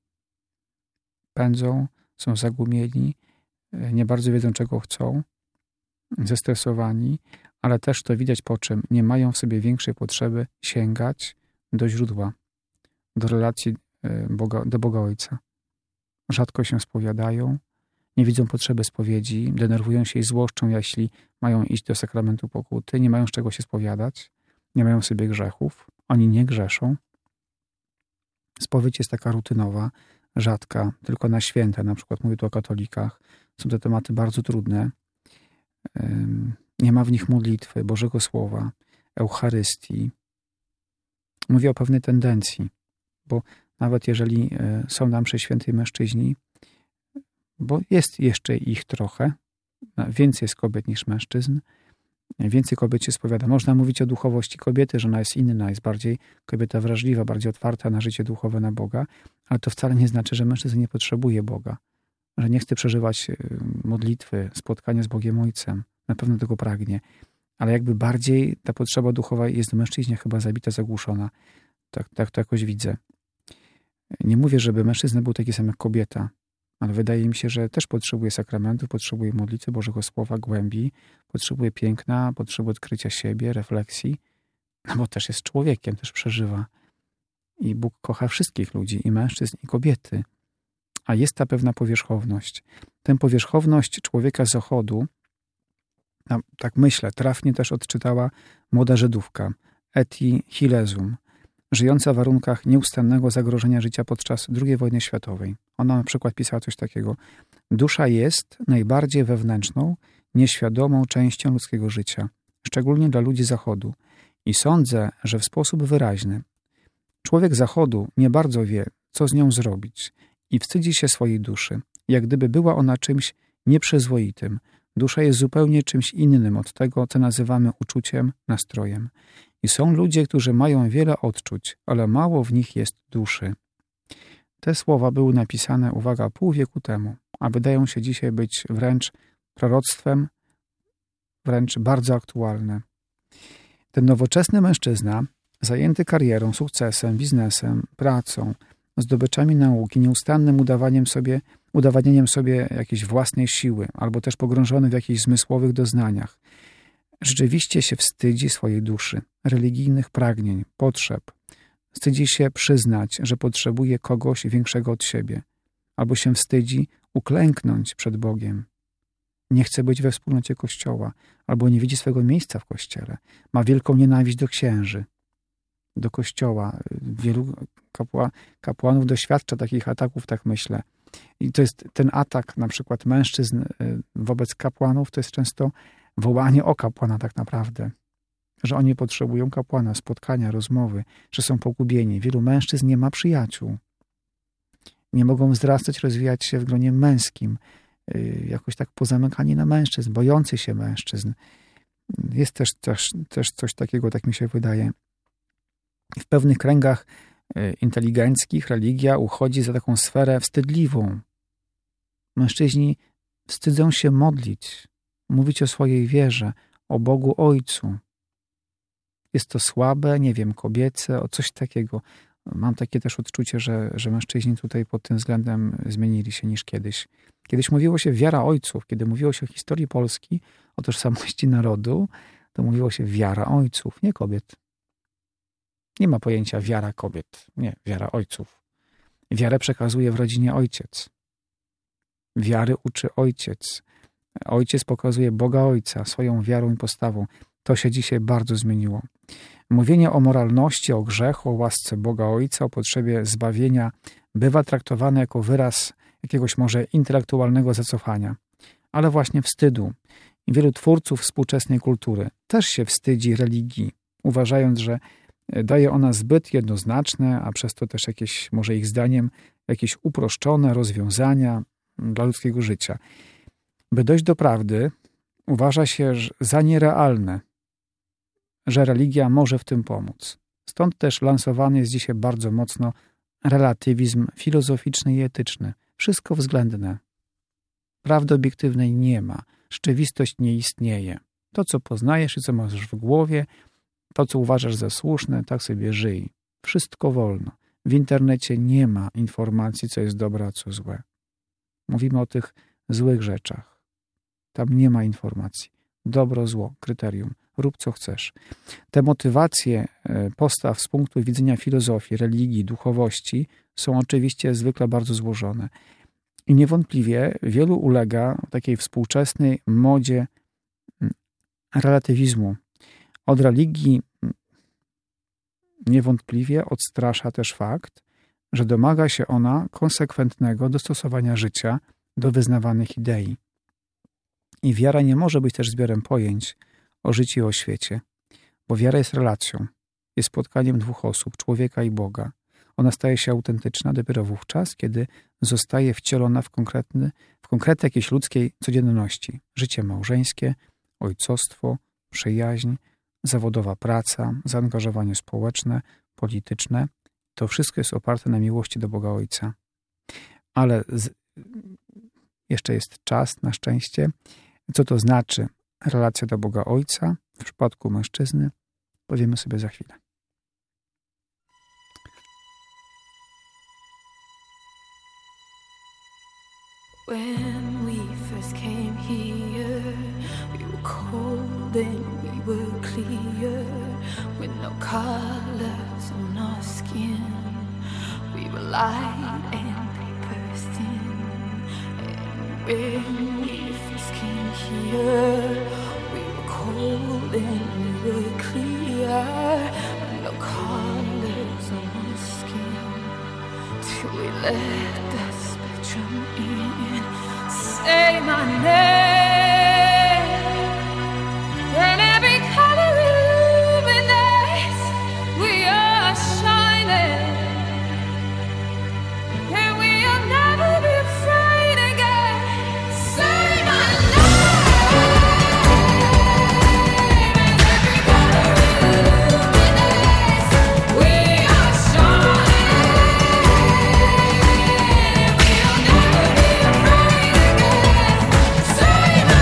pędzą, są zagumieni, yy, nie bardzo wiedzą, czego chcą, zestresowani, ale też to widać po czym nie mają w sobie większej potrzeby sięgać do źródła, do relacji yy, Boga, do Boga Ojca. Rzadko się spowiadają, nie widzą potrzeby spowiedzi, denerwują się i złoszczą, jeśli mają iść do sakramentu pokuty, nie mają z czego się spowiadać, nie mają w sobie grzechów, oni nie grzeszą. Spowiedź jest taka rutynowa, rzadka, tylko na święta, na przykład mówię tu o katolikach, są to tematy bardzo trudne. Nie ma w nich modlitwy, Bożego Słowa, Eucharystii. Mówię o pewnej tendencji, bo nawet jeżeli są nam przy świętej mężczyźni, bo jest jeszcze ich trochę, więcej jest kobiet niż mężczyzn, więcej kobiet się spowiada. Można mówić o duchowości kobiety, że ona jest inna, jest bardziej kobieta wrażliwa, bardziej otwarta na życie duchowe, na Boga, ale to wcale nie znaczy, że mężczyzna nie potrzebuje Boga, że nie chce przeżywać modlitwy, spotkania z Bogiem Ojcem. Na pewno tego pragnie, ale jakby bardziej ta potrzeba duchowa jest w mężczyźnie chyba zabita, zagłuszona. Tak, tak to jakoś widzę. Nie mówię, żeby mężczyzna był taki sam jak kobieta, ale wydaje mi się, że też potrzebuje sakramentów, potrzebuje modlitwy, Bożego Słowa, głębi, potrzebuje piękna, potrzebuje odkrycia siebie, refleksji, no bo też jest człowiekiem, też przeżywa. I Bóg kocha wszystkich ludzi, i mężczyzn, i kobiety. A jest ta pewna powierzchowność. Tę powierzchowność człowieka z Zachodu, no, tak myślę, trafnie też odczytała młoda Żydówka, Eti Hilezum, żyjąca w warunkach nieustannego zagrożenia życia podczas drugiej wojny światowej. Ona na przykład pisała coś takiego. Dusza jest najbardziej wewnętrzną, nieświadomą częścią ludzkiego życia, szczególnie dla ludzi Zachodu. I sądzę, że w sposób wyraźny. Człowiek Zachodu nie bardzo wie, co z nią zrobić i wstydzi się swojej duszy, jak gdyby była ona czymś nieprzyzwoitym. Dusza jest zupełnie czymś innym od tego, co nazywamy uczuciem, nastrojem. I są ludzie, którzy mają wiele odczuć, ale mało w nich jest duszy. Te słowa były napisane, uwaga, pół wieku temu, a wydają się dzisiaj być wręcz proroctwem, wręcz bardzo aktualne. Ten nowoczesny mężczyzna, zajęty karierą, sukcesem, biznesem, pracą, zdobyczami nauki, nieustannym udawaniem sobie, udowadnianiem sobie jakiejś własnej siły, albo też pogrążony w jakichś zmysłowych doznaniach, rzeczywiście się wstydzi swojej duszy, religijnych pragnień, potrzeb. Wstydzi się przyznać, że potrzebuje kogoś większego od siebie, albo się wstydzi uklęknąć przed Bogiem. Nie chce być we wspólnocie Kościoła, albo nie widzi swego miejsca w Kościele. Ma wielką nienawiść do księży, do Kościoła. Wielu kapła, kapłanów doświadcza takich ataków, tak myślę. I to jest ten atak na przykład mężczyzn wobec kapłanów, to jest często wołanie o kapłana tak naprawdę. Że oni potrzebują kapłana, spotkania, rozmowy, że są pogubieni. Wielu mężczyzn nie ma przyjaciół. Nie mogą wzrastać, rozwijać się w gronie męskim. Jakoś tak pozamykani na mężczyzn, bojący się mężczyzn. Jest też, też, też coś takiego, tak mi się wydaje. W pewnych kręgach inteligenckich religia uchodzi za taką sferę wstydliwą. Mężczyźni wstydzą się modlić, mówić o swojej wierze, o Bogu Ojcu. Jest to słabe, nie wiem, kobiece, o coś takiego. Mam takie też odczucie, że, że mężczyźni tutaj pod tym względem zmienili się niż kiedyś. Kiedyś mówiło się wiara ojców, kiedy mówiło się o historii Polski, o tożsamości narodu, to mówiło się wiara ojców, nie kobiet. Nie ma pojęcia wiara kobiet, nie, wiara ojców. Wiarę przekazuje w rodzinie ojciec. Wiary uczy ojciec. Ojciec pokazuje Boga Ojca swoją wiarą i postawą. To się dzisiaj bardzo zmieniło. Mówienie o moralności, o grzechu, o łasce Boga Ojca, o potrzebie zbawienia bywa traktowane jako wyraz jakiegoś może intelektualnego zacofania, ale właśnie wstydu. I wielu twórców współczesnej kultury też się wstydzi religii, uważając, że daje ona zbyt jednoznaczne, a przez to też jakieś, może ich zdaniem, jakieś uproszczone rozwiązania dla ludzkiego życia. By dojść do prawdy, uważa się za nierealne, że religia może w tym pomóc. Stąd też lansowany jest dzisiaj bardzo mocno relatywizm filozoficzny i etyczny. Wszystko względne. Prawdy obiektywnej nie ma. Rzeczywistość nie istnieje. To, co poznajesz i co masz w głowie, to, co uważasz za słuszne, tak sobie żyj. Wszystko wolno. W internecie nie ma informacji, co jest dobre, a co złe. Mówimy o tych złych rzeczach. Tam nie ma informacji. Dobro, zło, kryterium. Rób co chcesz. Te motywacje postaw z punktu widzenia filozofii, religii, duchowości są oczywiście zwykle bardzo złożone. I niewątpliwie wielu ulega takiej współczesnej modzie relatywizmu. Od religii niewątpliwie odstrasza też fakt, że domaga się ona konsekwentnego dostosowania życia do wyznawanych idei. I wiara nie może być też zbiorem pojęć o życiu i o świecie, bo wiara jest relacją, jest spotkaniem dwóch osób, człowieka i Boga. Ona staje się autentyczna dopiero wówczas, kiedy zostaje wcielona w konkretny, w konkrety jakiejś ludzkiej codzienności. Życie małżeńskie, ojcostwo, przyjaźń, zawodowa praca, zaangażowanie społeczne, polityczne. To wszystko jest oparte na miłości do Boga Ojca. Ale z... jeszcze jest czas, na szczęście. Co to znaczy relacja do Boga Ojca w przypadku mężczyzny? Powiemy sobie za chwilę.
with no colors on our skin. We were light and paper thin. And when we first came here, we were cold and we were clear. No colors on our skin. Till we let the spectrum in. Say my name. And every color illuminates. We are shining. And we'll never be afraid again. Say my name. And every color illuminates. We are shining. And we'll never be afraid again. Say my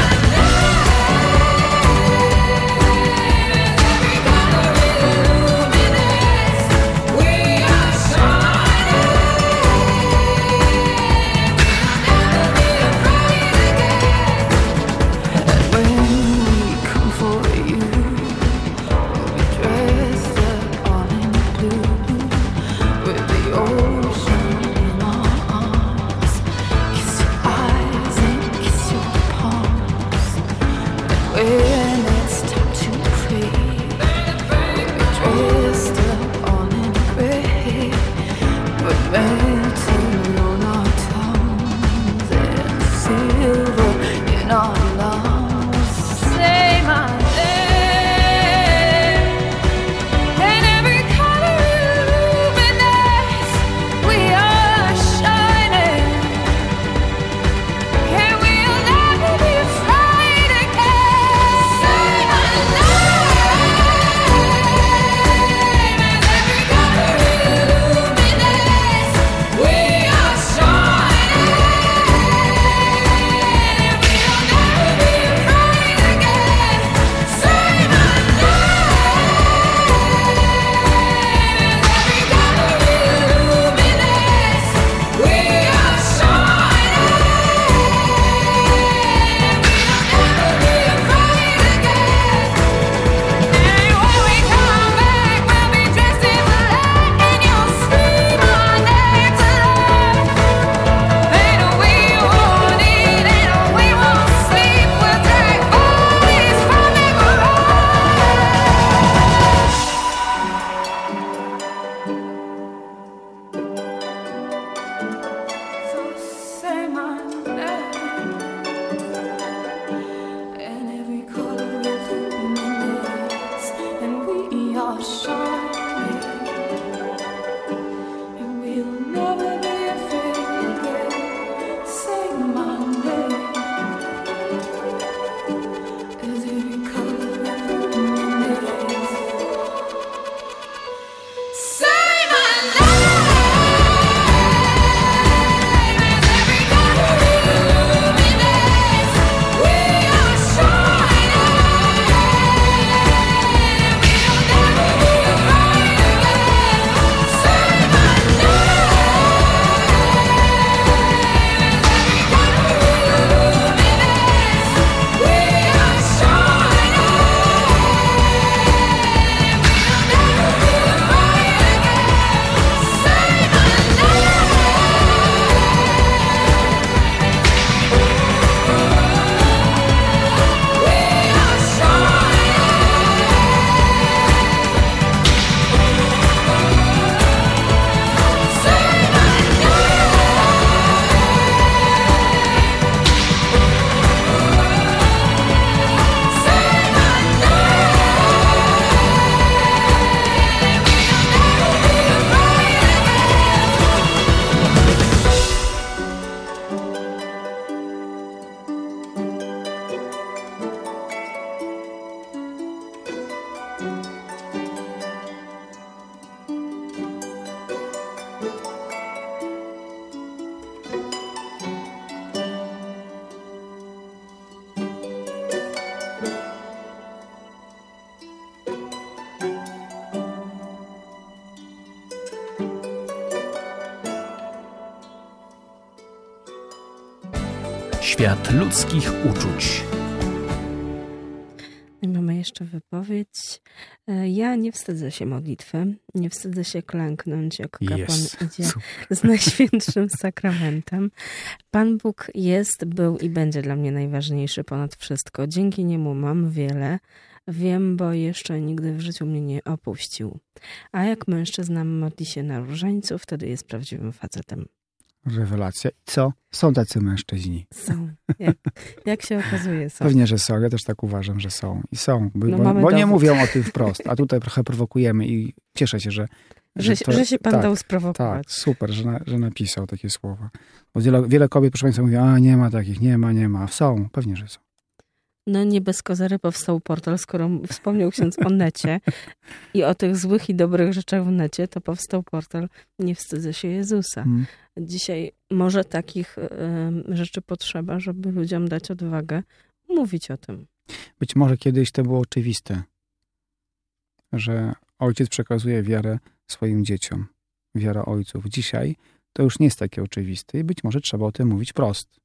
Świat ludzkich uczuć.
I mamy jeszcze jeszcze wypowiedź. Ja nie wstydzę się modlitwy, nie wstydzę się klęknąć, jak kapłan
Jest.
idzie z Najświętszym Sakramentem. Pan Bóg jest, był i będzie dla mnie najważniejszy ponad wszystko. Dzięki Niemu mam wiele. Wiem, bo jeszcze nigdy w życiu mnie nie opuścił. A jak mężczyzna modli się na różańcu, wtedy jest prawdziwym facetem.
Rewelacja. I co? Są tacy mężczyźni.
Są. Jak, jak się okazuje, są.
Pewnie, że są. Ja też tak uważam, że są. I są. Bo,
No,
bo,
mamy
bo nie
dowód.
mówią o tym wprost. A tutaj trochę prowokujemy i cieszę się, że...
Że,
to,
że się pan
tak,
dał sprowokować.
Tak, super, że, na, że napisał takie słowa. Bo wiele, wiele kobiet, proszę Państwa, mówią, a nie ma takich, nie ma, nie ma. Są. Pewnie, że są.
No nie bez kozery powstał portal, skoro wspomniał ksiądz o necie i o tych złych i dobrych rzeczach w necie, to powstał portal Nie wstydzę się Jezusa.
Hmm.
Dzisiaj może takich y, rzeczy potrzeba, żeby ludziom dać odwagę mówić o tym.
Być może kiedyś to było oczywiste, że ojciec przekazuje wiarę swoim dzieciom, wiara ojców. Dzisiaj to już nie jest takie oczywiste i być może trzeba o tym mówić prosto.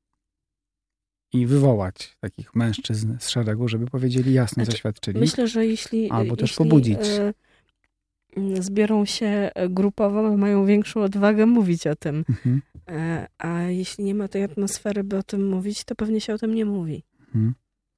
I wywołać takich mężczyzn z szeregu, żeby powiedzieli jasno,
Znaczy,
zaświadczyli.
Myślę, że jeśli,
albo też
jeśli
pobudzić.
y, zbiorą się grupowo, mają większą odwagę mówić o tym.
Mhm.
E, a jeśli nie ma tej atmosfery, by o tym mówić, to pewnie się o tym nie mówi.
Mhm.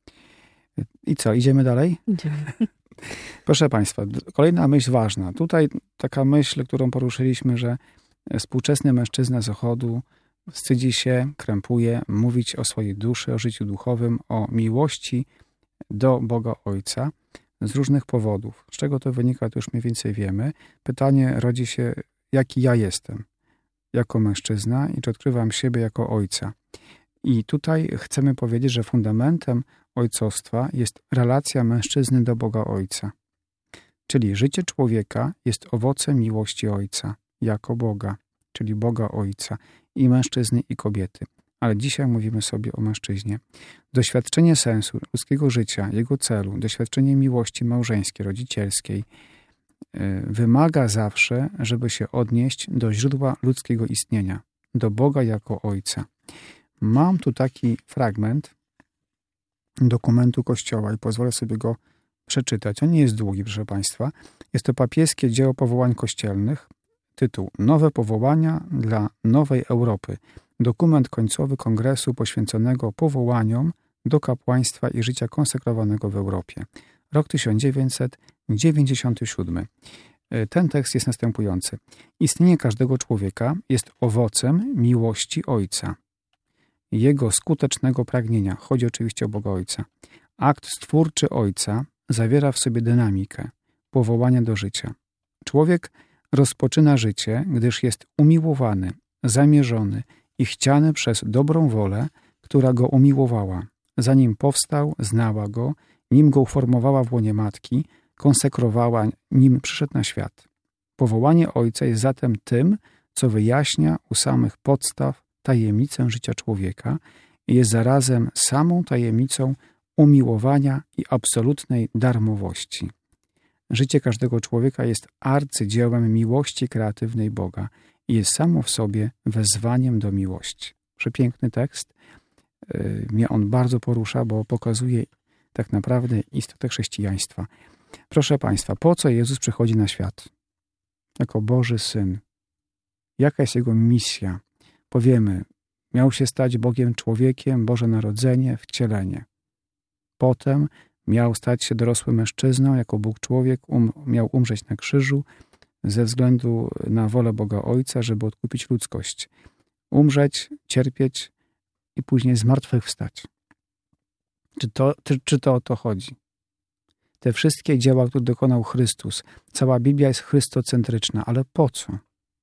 I co, idziemy dalej?
Idziemy.
Proszę Państwa, kolejna myśl ważna. Tutaj taka myśl, którą poruszyliśmy, że współczesny mężczyzna Zachodu wstydzi się, krępuje mówić o swojej duszy, o życiu duchowym, o miłości do Boga Ojca z różnych powodów. Z czego to wynika, to już mniej więcej wiemy. Pytanie rodzi się, jaki ja jestem jako mężczyzna i czy odkrywam siebie jako ojca. I tutaj chcemy powiedzieć, że fundamentem ojcostwa jest relacja mężczyzny do Boga Ojca. Czyli życie człowieka jest owocem miłości Ojca jako Boga, czyli Boga Ojca i mężczyzny i kobiety. Ale dzisiaj mówimy sobie o mężczyźnie. Doświadczenie sensu ludzkiego życia, jego celu, doświadczenie miłości małżeńskiej, rodzicielskiej wymaga zawsze, żeby się odnieść do źródła ludzkiego istnienia, do Boga jako Ojca. Mam tu taki fragment dokumentu Kościoła i pozwolę sobie go przeczytać. On nie jest długi, proszę Państwa. Jest to papieskie dzieło powołań kościelnych. Tytuł Nowe powołania dla nowej Europy. Dokument końcowy kongresu poświęconego powołaniom do kapłaństwa i życia konsekrowanego w Europie. Rok tysiąc dziewięćset dziewięćdziesiąty siódmy. Ten tekst jest następujący. Istnienie każdego człowieka jest owocem miłości Ojca. Jego skutecznego pragnienia. Chodzi oczywiście o Boga Ojca. Akt stwórczy Ojca zawiera w sobie dynamikę powołania do życia. Człowiek rozpoczyna życie, gdyż jest umiłowany, zamierzony i chciany przez dobrą wolę, która go umiłowała. Zanim powstał, znała go, nim go uformowała w łonie matki, konsekrowała, nim przyszedł na świat. Powołanie Ojca jest zatem tym, co wyjaśnia u samych podstaw tajemnicę życia człowieka i jest zarazem samą tajemnicą umiłowania i absolutnej darmowości. Życie każdego człowieka jest arcydziełem miłości kreatywnej Boga i jest samo w sobie wezwaniem do miłości. Przepiękny tekst. Mnie on bardzo porusza, bo pokazuje tak naprawdę istotę chrześcijaństwa. Proszę Państwa, po co Jezus przychodzi na świat? Jako Boży Syn. Jaka jest Jego misja? Powiemy, miał się stać Bogiem człowiekiem, Boże Narodzenie, wcielenie. Potem miał stać się dorosłym mężczyzną, jako Bóg człowiek, um, miał umrzeć na krzyżu ze względu na wolę Boga Ojca, żeby odkupić ludzkość. Umrzeć, cierpieć i później zmartwychwstać. Czy to, czy, czy to o to chodzi? Te wszystkie dzieła, które dokonał Chrystus, cała Biblia jest chrystocentryczna, ale po co?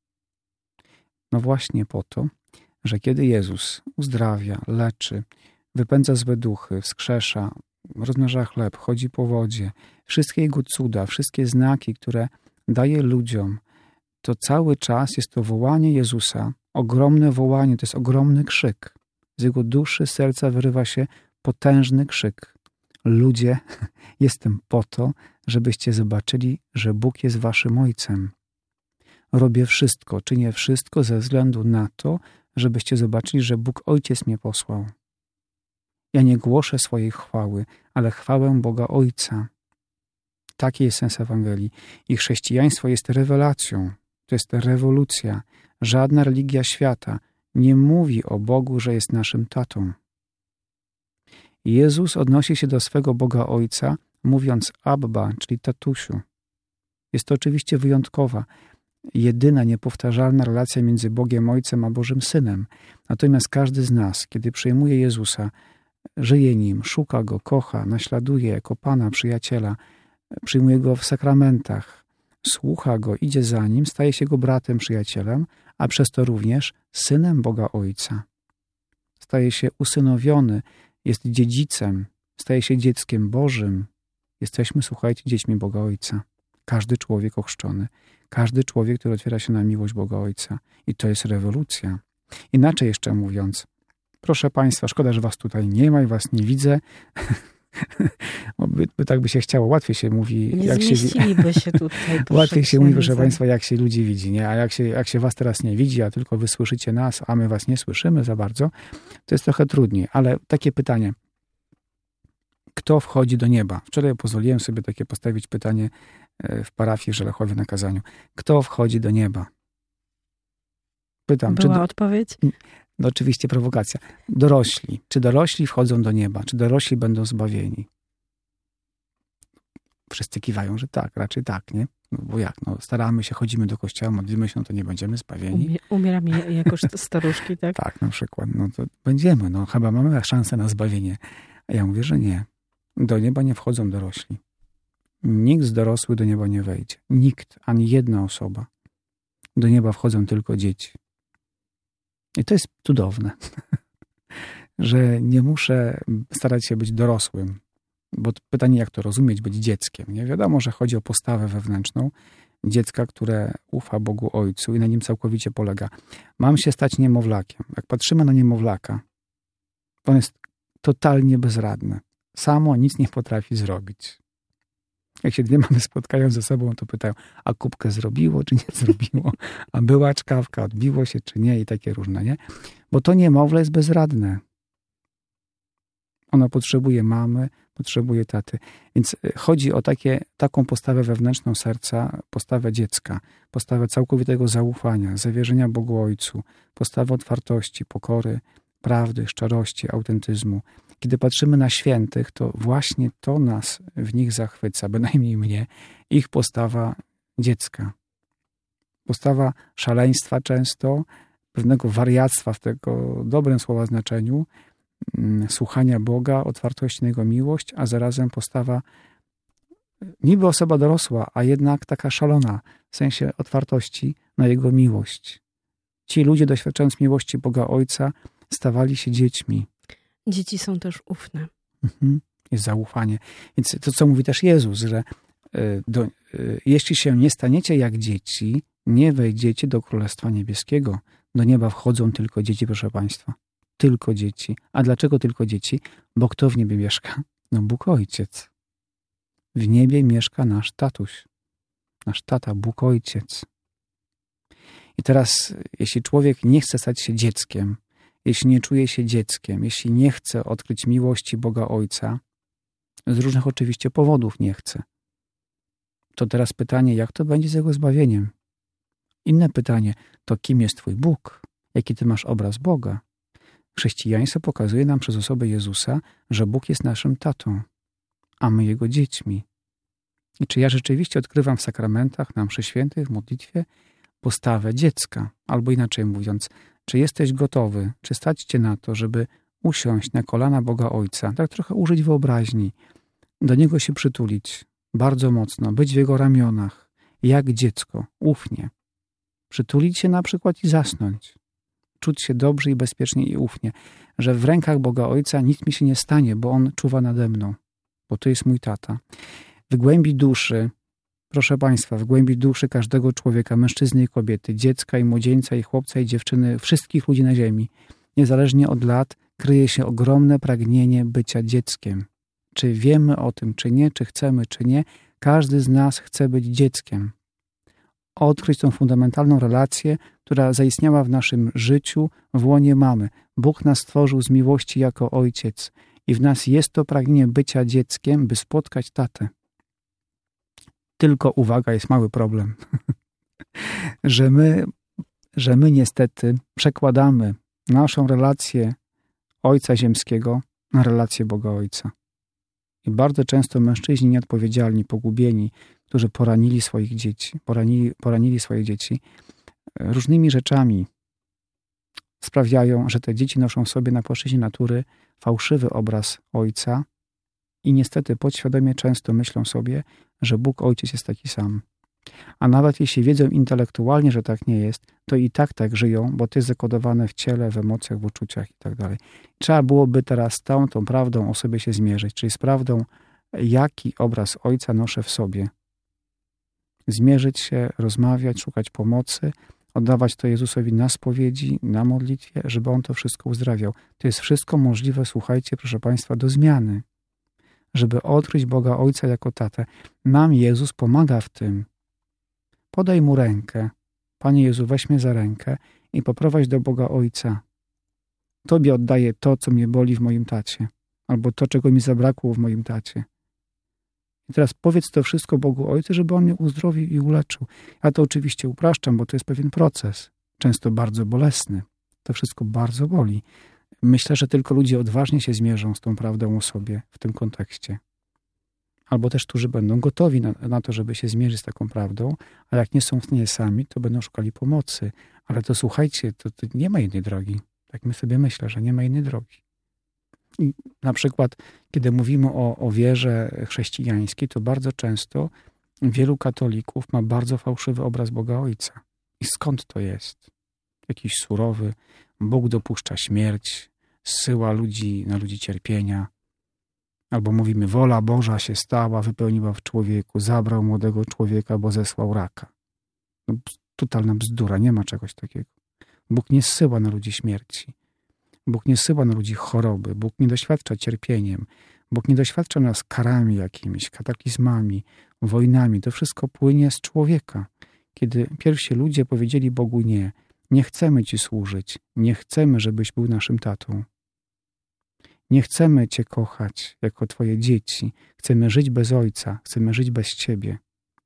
No właśnie po to, że kiedy Jezus uzdrawia, leczy, wypędza złe duchy, wskrzesza, rozmnaża chleb, chodzi po wodzie, wszystkie Jego cuda, wszystkie znaki, które daje ludziom, to cały czas jest to wołanie Jezusa, ogromne wołanie, to jest ogromny krzyk. Z Jego duszy, serca wyrywa się potężny krzyk. Ludzie, jestem po to, żebyście zobaczyli, że Bóg jest waszym Ojcem. Robię wszystko, czynię wszystko ze względu na to, żebyście zobaczyli, że Bóg Ojciec mnie posłał. Ja nie głoszę swojej chwały, ale chwałę Boga Ojca. Taki jest sens Ewangelii. I chrześcijaństwo jest rewelacją. To jest rewolucja. Żadna religia świata nie mówi o Bogu, że jest naszym tatą. Jezus odnosi się do swego Boga Ojca, mówiąc Abba, czyli tatusiu. Jest to oczywiście wyjątkowa, jedyna, niepowtarzalna relacja między Bogiem Ojcem a Bożym Synem. Natomiast każdy z nas, kiedy przyjmuje Jezusa, żyje Nim, szuka Go, kocha, naśladuje jako Pana, przyjaciela, przyjmuje Go w sakramentach, słucha Go, idzie za Nim, staje się Go bratem, przyjacielem, a przez to również Synem Boga Ojca. Staje się usynowiony, jest dziedzicem, staje się dzieckiem Bożym. Jesteśmy, słuchajcie, dziećmi Boga Ojca. Każdy człowiek ochrzczony, każdy człowiek, który otwiera się na miłość Boga Ojca. I to jest rewolucja. Inaczej jeszcze mówiąc, proszę Państwa, szkoda, że Was tutaj nie ma i Was nie widzę. by, by tak by się chciało, łatwiej się mówi.
Nie
jak
zmieściliby się, się tutaj.
Łatwiej się mówi, proszę Państwa, jak się ludzi widzi, nie? A jak się, jak się Was teraz nie widzi, a tylko Wy słyszycie nas, a my Was nie słyszymy za bardzo, to jest trochę trudniej. Ale takie pytanie, kto wchodzi do nieba? Wczoraj pozwoliłem sobie takie postawić pytanie w parafii w Żelechowie na kazaniu. Kto wchodzi do nieba? Pytam.
Była
czy do...
odpowiedź?
No oczywiście prowokacja. Dorośli. Czy dorośli wchodzą do nieba? Czy dorośli będą zbawieni? Wszyscy kiwają, że tak, raczej tak, nie? No bo jak? No staramy się, chodzimy do kościoła, modlimy się, no to nie będziemy zbawieni.
Umie, umieramy jako staruszki, tak?
Tak, na przykład. No to będziemy, no chyba mamy szansę na zbawienie. A ja mówię, że nie. Do nieba nie wchodzą dorośli. Nikt z dorosłych do nieba nie wejdzie. Nikt, ani jedna osoba. Do nieba wchodzą tylko dzieci. I to jest cudowne, że nie muszę starać się być dorosłym, bo pytanie, jak to rozumieć, być dzieckiem. Nie wiadomo, że chodzi o postawę wewnętrzną dziecka, które ufa Bogu Ojcu i na nim całkowicie polega. Mam się stać niemowlakiem. Jak patrzymy na niemowlaka, on jest totalnie bezradny. Samo nic nie potrafi zrobić. Jak się dwie mamy spotkają ze sobą, to pytają, a kubkę zrobiło, czy nie zrobiło? A była czkawka, odbiło się, czy nie? I takie różne, nie? Bo to niemowlę jest bezradne. Ono potrzebuje mamy, potrzebuje taty. Więc chodzi o takie, taką postawę wewnętrzną serca, postawę dziecka, postawę całkowitego zaufania, zawierzenia Bogu Ojcu, postawę otwartości, pokory, prawdy, szczerości, autentyzmu. Kiedy patrzymy na świętych, to właśnie to nas w nich zachwyca, bynajmniej mnie, ich postawa dziecka. Postawa szaleństwa często, pewnego wariactwa w tego dobrym słowa znaczeniu, słuchania Boga, otwartości na Jego miłość, a zarazem postawa niby osoba dorosła, a jednak taka szalona, w sensie otwartości na Jego miłość. Ci ludzie, doświadczając miłości Boga Ojca, stawali się dziećmi.
Dzieci są też ufne.
Mhm. Jest zaufanie. Więc to, co mówi też Jezus, że do, jeśli się nie staniecie jak dzieci, nie wejdziecie do Królestwa Niebieskiego. Do nieba wchodzą tylko dzieci, proszę Państwa. Tylko dzieci. A dlaczego tylko dzieci? Bo kto w niebie mieszka? No Bóg Ojciec. W niebie mieszka nasz tatuś. Nasz tata, Bóg Ojciec. I teraz, jeśli człowiek nie chce stać się dzieckiem, jeśli nie czuje się dzieckiem, jeśli nie chce odkryć miłości Boga Ojca, z różnych oczywiście powodów nie chce, to teraz pytanie, jak to będzie z jego zbawieniem? Inne pytanie, to kim jest Twój Bóg? Jaki Ty masz obraz Boga? Chrześcijaństwo pokazuje nam przez osobę Jezusa, że Bóg jest naszym tatą, a my Jego dziećmi. I czy ja rzeczywiście odkrywam w sakramentach, na mszy świętej, w modlitwie postawę dziecka? Albo inaczej mówiąc, czy jesteś gotowy, czy stać Cię na to, żeby usiąść na kolana Boga Ojca, tak trochę użyć wyobraźni, do Niego się przytulić bardzo mocno, być w Jego ramionach, jak dziecko, ufnie. Przytulić się na przykład i zasnąć. Czuć się dobrze i bezpiecznie i ufnie, że w rękach Boga Ojca nic mi się nie stanie, bo On czuwa nade mną, bo to jest mój tata. W głębi duszy, proszę Państwa, w głębi duszy każdego człowieka, mężczyzny i kobiety, dziecka i młodzieńca i chłopca i dziewczyny, wszystkich ludzi na ziemi, niezależnie od lat, kryje się ogromne pragnienie bycia dzieckiem. Czy wiemy o tym, czy nie, czy chcemy, czy nie, każdy z nas chce być dzieckiem. Odkryć tą fundamentalną relację, która zaistniała w naszym życiu w łonie mamy. Bóg nas stworzył z miłości jako Ojciec I w nas jest to pragnienie bycia dzieckiem, by spotkać tatę. Tylko uwaga, jest mały problem, że my, że my niestety przekładamy naszą relację Ojca Ziemskiego na relację Boga Ojca. I bardzo często mężczyźni nieodpowiedzialni, pogubieni, którzy poranili swoich dzieci, poranili, poranili swoje dzieci, różnymi rzeczami sprawiają, że te dzieci noszą w sobie na płaszczyźnie natury fałszywy obraz Ojca i niestety podświadomie często myślą sobie, że Bóg Ojciec jest taki sam. A nawet jeśli wiedzą intelektualnie, że tak nie jest, to i tak tak żyją, bo to jest zakodowane w ciele, w emocjach, w uczuciach i tak dalej. Trzeba byłoby teraz z tą, tą prawdą o sobie się zmierzyć, czyli z prawdą, jaki obraz Ojca noszę w sobie. Zmierzyć się, rozmawiać, szukać pomocy, oddawać to Jezusowi na spowiedzi, na modlitwie, żeby On to wszystko uzdrawiał. To jest wszystko możliwe, słuchajcie, proszę Państwa, do zmiany. Żeby odkryć Boga Ojca jako tatę. Nam Jezus pomaga w tym. Podaj Mu rękę. Panie Jezu, weź mnie za rękę i poprowadź do Boga Ojca. Tobie oddaję to, co mnie boli w moim tacie. Albo to, czego mi zabrakło w moim tacie. I teraz powiedz to wszystko Bogu Ojcu, żeby On mnie uzdrowił i uleczył. Ja to oczywiście upraszczam, bo to jest pewien proces. Często bardzo bolesny. To wszystko bardzo boli. Myślę, że tylko ludzie odważnie się zmierzą z tą prawdą o sobie w tym kontekście. Albo też, którzy będą gotowi na, na to, żeby się zmierzyć z taką prawdą, a jak nie są w stanie sami, to będą szukali pomocy. Ale to słuchajcie, to, to nie ma innej drogi. Tak my sobie myślę, że nie ma innej drogi. I na przykład, kiedy mówimy o, o wierze chrześcijańskiej, to bardzo często wielu katolików ma bardzo fałszywy obraz Boga Ojca. I skąd to jest? Jakiś surowy, Bóg dopuszcza śmierć, zsyła ludzi na ludzi cierpienia. Albo mówimy, wola Boża się stała, wypełniła w człowieku, zabrał młodego człowieka, bo zesłał raka. No, totalna bzdura, nie ma czegoś takiego. Bóg nie zsyła na ludzi śmierci. Bóg nie zsyła na ludzi choroby. Bóg nie doświadcza cierpieniem. Bóg nie doświadcza nas karami jakimiś, kataklizmami, wojnami. To wszystko płynie z człowieka. Kiedy pierwsi ludzie powiedzieli Bogu nie, nie chcemy Ci służyć, nie chcemy, żebyś był naszym tatą. Nie chcemy Cię kochać jako Twoje dzieci. Chcemy żyć bez Ojca, chcemy żyć bez Ciebie.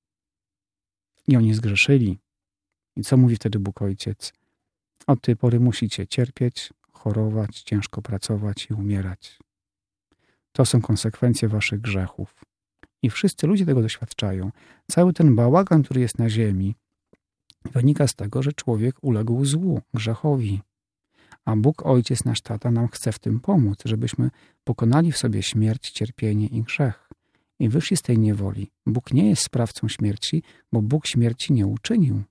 I oni zgrzeszyli. I co mówi wtedy Bóg Ojciec? Od tej pory musicie cierpieć, chorować, ciężko pracować i umierać. To są konsekwencje waszych grzechów. I wszyscy ludzie tego doświadczają. Cały ten bałagan, który jest na ziemi, wynika z tego, że człowiek uległ złu, grzechowi. A Bóg Ojciec, nasz tata, nam chce w tym pomóc, żebyśmy pokonali w sobie śmierć, cierpienie i grzech. I wyszli z tej niewoli. Bóg nie jest sprawcą śmierci, bo Bóg śmierci nie uczynił.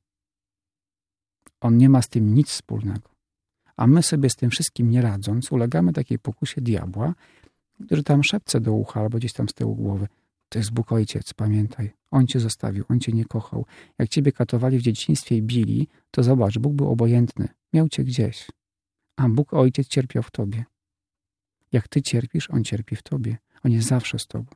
On nie ma z tym nic wspólnego. A my sobie z tym wszystkim nie radząc, ulegamy takiej pokusie diabła, który tam szepce do ucha albo gdzieś tam z tyłu głowy. To jest Bóg Ojciec, pamiętaj. On cię zostawił, On cię nie kochał. Jak ciebie katowali w dzieciństwie i bili, to zobacz, Bóg był obojętny. Miał cię gdzieś. A Bóg Ojciec cierpiał w tobie. Jak ty cierpisz, On cierpi w tobie. On jest zawsze z tobą.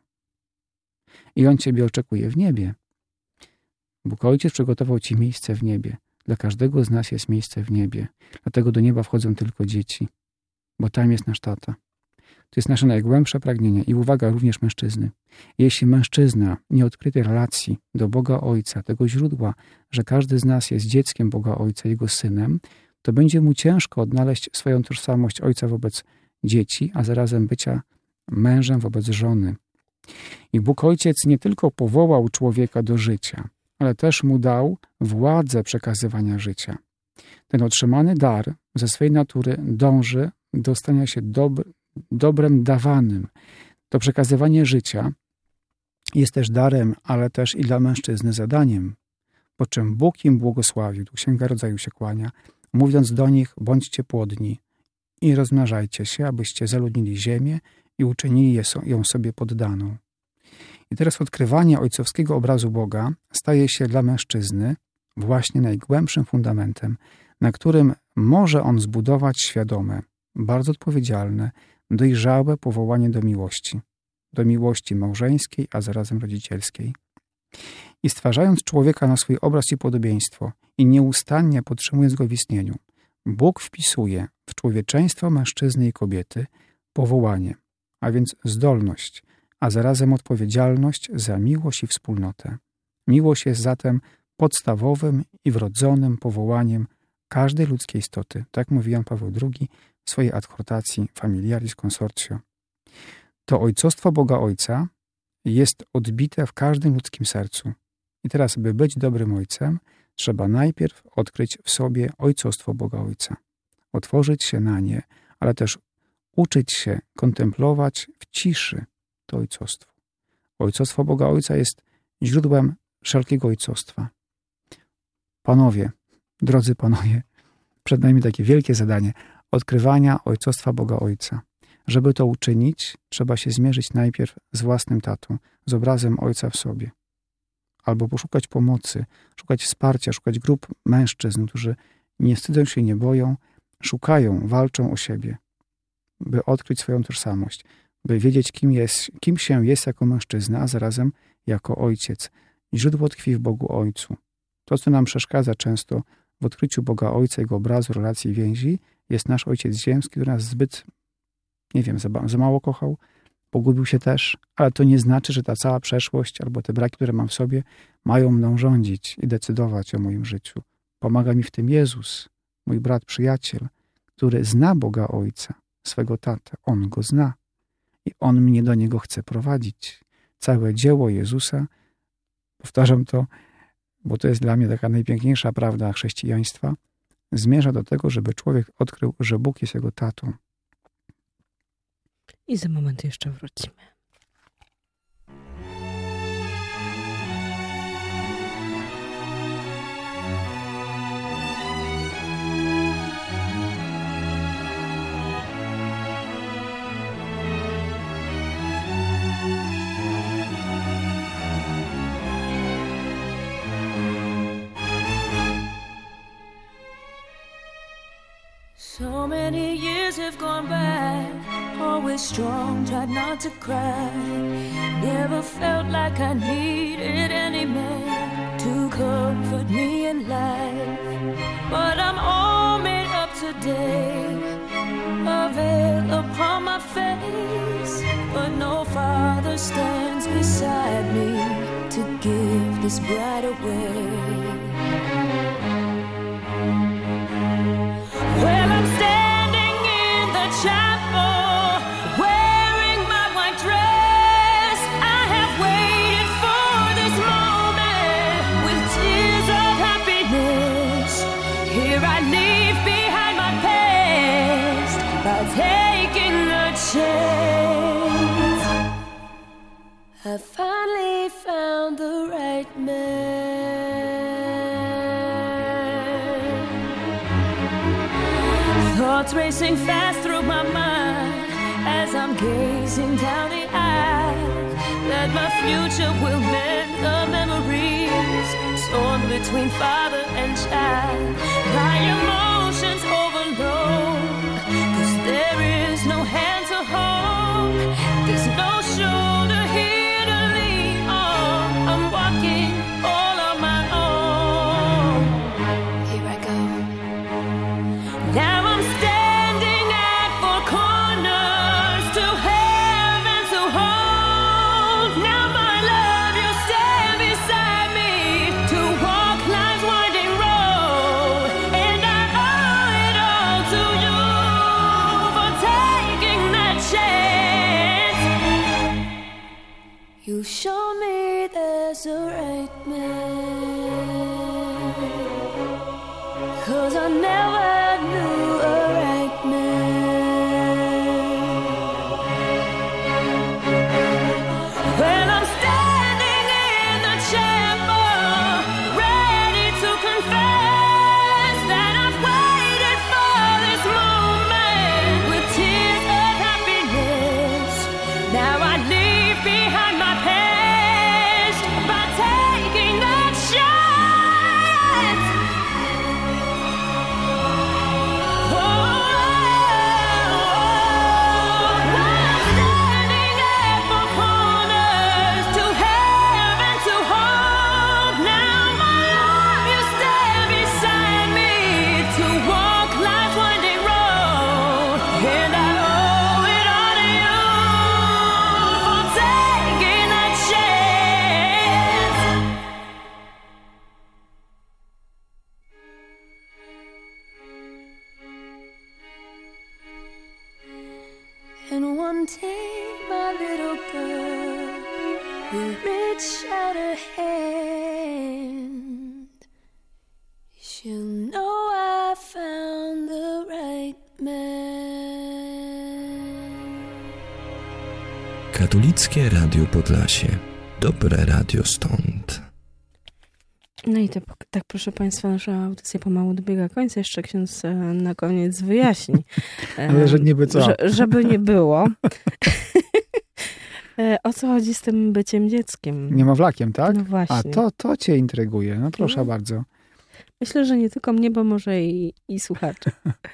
I On ciebie oczekuje w niebie. Bóg Ojciec przygotował ci miejsce w niebie. Dla każdego z nas jest miejsce w niebie. Dlatego do nieba wchodzą tylko dzieci. Bo tam jest nasz tata. To jest nasze najgłębsze pragnienie. I uwaga, również mężczyzny. Jeśli mężczyzna nie odkryje tej relacji do Boga Ojca, tego źródła, że każdy z nas jest dzieckiem Boga Ojca, Jego synem, to będzie mu ciężko odnaleźć swoją tożsamość ojca wobec dzieci, a zarazem bycia mężem wobec żony. I Bóg Ojciec nie tylko powołał człowieka do życia, ale też mu dał władzę przekazywania życia. Ten otrzymany dar ze swej natury dąży do stania się dob- dobrem dawanym. To przekazywanie życia jest też darem, ale też i dla mężczyzny zadaniem. Po czym Bóg im błogosławił, tu Księga Rodzaju się kłania, mówiąc do nich, bądźcie płodni i rozmnażajcie się, abyście zaludnili ziemię i uczynili ją sobie poddaną. I teraz odkrywanie ojcowskiego obrazu Boga staje się dla mężczyzny właśnie najgłębszym fundamentem, na którym może on zbudować świadome, bardzo odpowiedzialne, dojrzałe powołanie do miłości. Do miłości małżeńskiej, a zarazem rodzicielskiej. I stwarzając człowieka na swój obraz i podobieństwo i nieustannie podtrzymując go w istnieniu, Bóg wpisuje w człowieczeństwo mężczyzny i kobiety powołanie a więc zdolność, a zarazem odpowiedzialność za miłość i wspólnotę. Miłość jest zatem podstawowym i wrodzonym powołaniem każdej ludzkiej istoty. Tak mówi Jan Paweł drugi w swojej adhortacji Familiaris Consortio. To ojcostwo Boga Ojca jest odbite w każdym ludzkim sercu. I teraz, by być dobrym ojcem, trzeba najpierw odkryć w sobie ojcostwo Boga Ojca. Otworzyć się na nie, ale też uczyć się kontemplować w ciszy to ojcostwo. Ojcostwo Boga Ojca jest źródłem wszelkiego ojcostwa. Panowie, drodzy panowie, przed nami takie wielkie zadanie odkrywania ojcostwa Boga Ojca. Żeby to uczynić, trzeba się zmierzyć najpierw z własnym tatą, z obrazem Ojca w sobie. Albo poszukać pomocy, szukać wsparcia, szukać grup mężczyzn, którzy nie wstydzą się, nie boją, szukają, walczą o siebie, by odkryć swoją tożsamość, by wiedzieć, kim, jest, kim się jest jako mężczyzna, a zarazem jako ojciec. Źródło tkwi w Bogu Ojcu. To, co nam przeszkadza często w odkryciu Boga Ojca, Jego obrazu, relacji i więzi, jest nasz Ojciec Ziemski, który nas zbyt, nie wiem, za, za mało kochał, pogubił się też, ale to nie znaczy, że ta cała przeszłość albo te braki, które mam w sobie, mają mną rządzić i decydować o moim życiu. Pomaga mi w tym Jezus, mój brat, przyjaciel, który zna Boga Ojca, swego tatę. On go zna i On mnie do Niego chce prowadzić. Całe dzieło Jezusa, powtarzam to, bo to jest dla mnie taka najpiękniejsza prawda chrześcijaństwa, zmierza do tego, żeby człowiek odkrył, że Bóg jest jego tatą.
I za moment jeszcze wrócimy.
So many years have gone by, always strong, tried not to cry. Never felt like I needed any man to comfort me in life. But I'm all made up today, a veil upon my face. But no father stands beside me to give this bride away. Well, I'm standing in the chapel, wearing my white dress. I have waited for this moment with tears of happiness. Here I leave behind my past by taking the chance. I finally found the right man. Thoughts racing fast through my mind as I'm gazing down the aisle. That my future will mend the memories torn between father and child. My emotions overload, 'cause there is no hand to hold. There's no shoulder here to lean on. I'm walking all on my own. Here I go. Now I'm standing at four corners, to have and to hold. Now my love, you stand beside me to walk life's winding road. And I owe it all to you for taking that chance. You show me there's a right man, 'cause I never knew a right man. Well, I'm standing in the chapel, ready to confess that I've waited for this moment with tears of happiness. Now I leave behind my past by taking that chance.
take my little girl, will reach out her hand. She'll know I found the right man.
Katolickie Radio Podlasie. Dobre radio stąd.
No i to, tak, proszę Państwa, nasza audycja pomału dobiega końca. Jeszcze ksiądz na koniec wyjaśni.
Ale że niby co?
Że, żeby nie było. O co chodzi z tym byciem dzieckiem?
Niemowlakiem, tak?
No właśnie.
A to, to cię intryguje. No proszę no. bardzo.
Myślę, że nie tylko mnie, bo może i, i słuchaczy.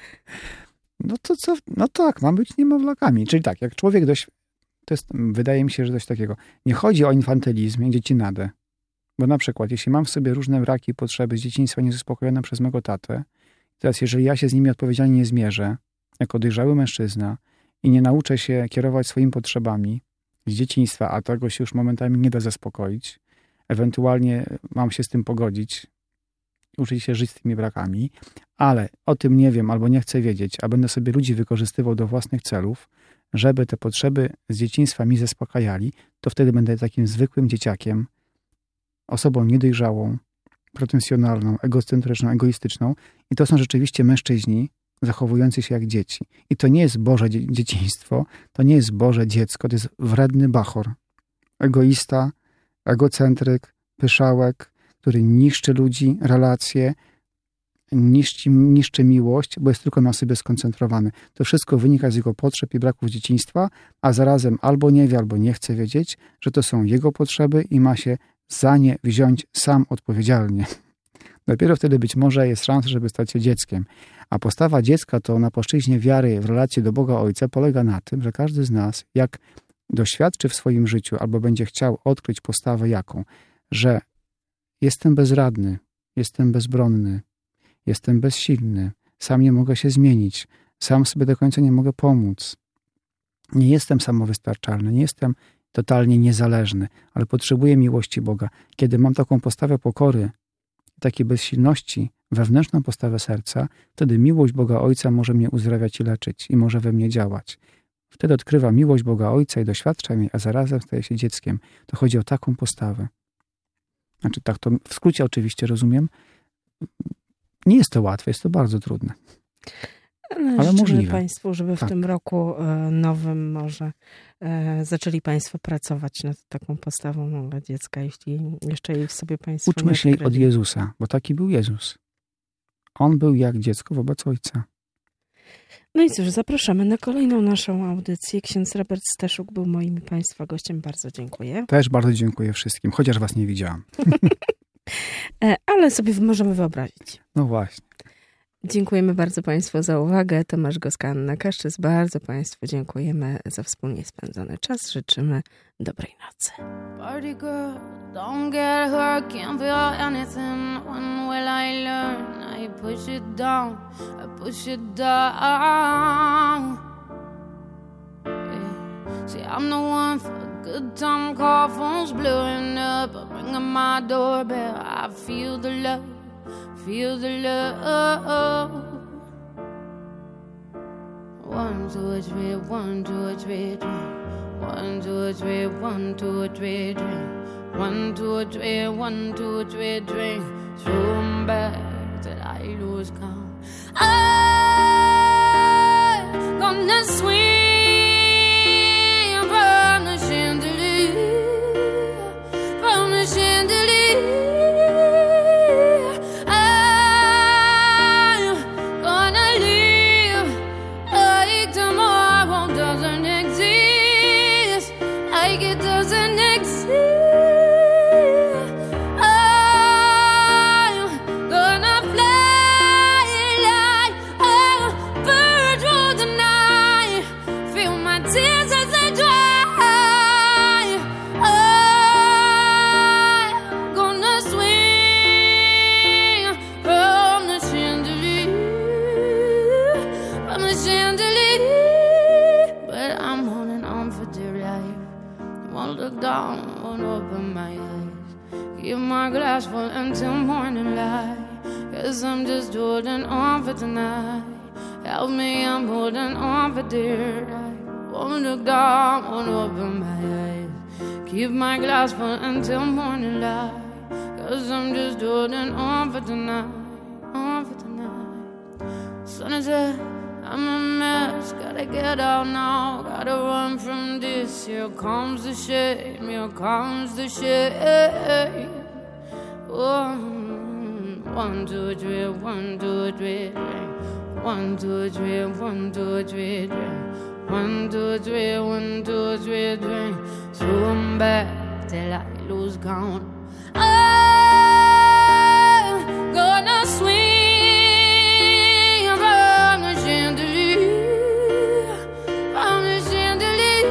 No to co? No tak, ma być niemowlakami. Czyli tak, jak człowiek dość... To jest, wydaje mi się, że coś takiego. Nie chodzi o infantylizm i dziecinadę. Bo na przykład, jeśli mam w sobie różne braki, potrzeby z dzieciństwa niezaspokojone przez mego tatę, teraz jeżeli ja się z nimi odpowiedzialnie nie zmierzę, jako dojrzały mężczyzna i nie nauczę się kierować swoimi potrzebami z dzieciństwa, a tego się już momentami nie da zaspokoić, ewentualnie mam się z tym pogodzić, uczyć się żyć z tymi brakami, ale o tym nie wiem albo nie chcę wiedzieć, a będę sobie ludzi wykorzystywał do własnych celów, żeby te potrzeby z dzieciństwa mi zaspokajali, to wtedy będę takim zwykłym dzieciakiem, osobą niedojrzałą, pretensjonalną, egocentryczną, egoistyczną. I to są rzeczywiście mężczyźni zachowujący się jak dzieci. I to nie jest Boże dzie- dzieciństwo, to nie jest Boże dziecko, to jest wredny bachor. Egoista, egocentryk, pyszałek, który niszczy ludzi, relacje, niszczy, niszczy miłość, bo jest tylko na sobie skoncentrowany. To wszystko wynika z jego potrzeb i braków dzieciństwa, a zarazem albo nie wie, albo nie chce wiedzieć, że to są jego potrzeby i ma się za nie wziąć sam odpowiedzialnie. Dopiero wtedy być może jest szansa, żeby stać się dzieckiem. A postawa dziecka to na płaszczyźnie wiary w relacji do Boga Ojca polega na tym, że każdy z nas, jak doświadczy w swoim życiu albo będzie chciał odkryć postawę jaką, że jestem bezradny, jestem bezbronny, jestem bezsilny, sam nie mogę się zmienić, sam sobie do końca nie mogę pomóc. Nie jestem samowystarczalny, nie jestem totalnie niezależny, ale potrzebuję miłości Boga. Kiedy mam taką postawę pokory, takiej bezsilności, wewnętrzną postawę serca, wtedy miłość Boga Ojca może mnie uzdrawiać i leczyć i może we mnie działać. Wtedy odkrywam miłość Boga Ojca i doświadczam jej, a zarazem staję się dzieckiem. To chodzi o taką postawę. Znaczy tak to w skrócie oczywiście rozumiem. Nie jest to łatwe, jest to bardzo trudne.
Ale, ale możliwe. Państwu, żeby w tak. tym roku e, nowym może e, zaczęli Państwo pracować nad taką postawą dziecka, jeśli jeszcze jej w sobie Państwo
Uczmy
nie
się jej od Jezusa, bo taki był Jezus. On był jak dziecko wobec Ojca.
No i cóż, zapraszamy na kolejną naszą audycję. Ksiądz Robert Steszuk był moim Państwa gościem. Bardzo dziękuję.
Też bardzo dziękuję wszystkim, chociaż Was nie widziałam.
Ale sobie możemy wyobrazić.
No właśnie.
Dziękujemy bardzo Państwu za uwagę. Tomasz Goska, Anna Kaszczys. Bardzo Państwu dziękujemy za wspólnie spędzony czas. Życzymy dobrej nocy.
Party girl, don't get hurt, can't feel anything. When will I learn? I push it down, I push it down. Yeah. See, I'm the one for a good time call, phone's blowing up, I'm ringing my doorbell. I feel the love. Feel the love. One, two, three, one, two, three, drink. One, two, three, one, two, three, drink. One, two, three, one, two, three, drink. Throw 'em back till I lose count. I'm gonna swing from the chandelier, from the chandelier. My glass full until morning light. Cause I'm just holding on for tonight. Help me, I'm holding on for dear life.
Won't look down, won't open my eyes. Keep my glass full until morning light. Cause I'm just holding on for tonight, on for tonight. Sun is up, I'm a mess, gotta get out now. Gotta run from this, here comes the shame, here comes the shame. One, one, two, three, one, two, three, drink. One, two, three, one, two, three, drink. One, two, three, one, two, three, drink. Swim back till I lose count. I'm gonna swing from the chandelier, from the chandelier.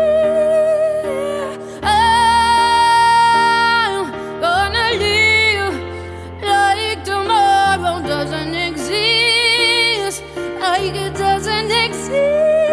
I'm gonna live like tomorrow doesn't exist, like it doesn't exist.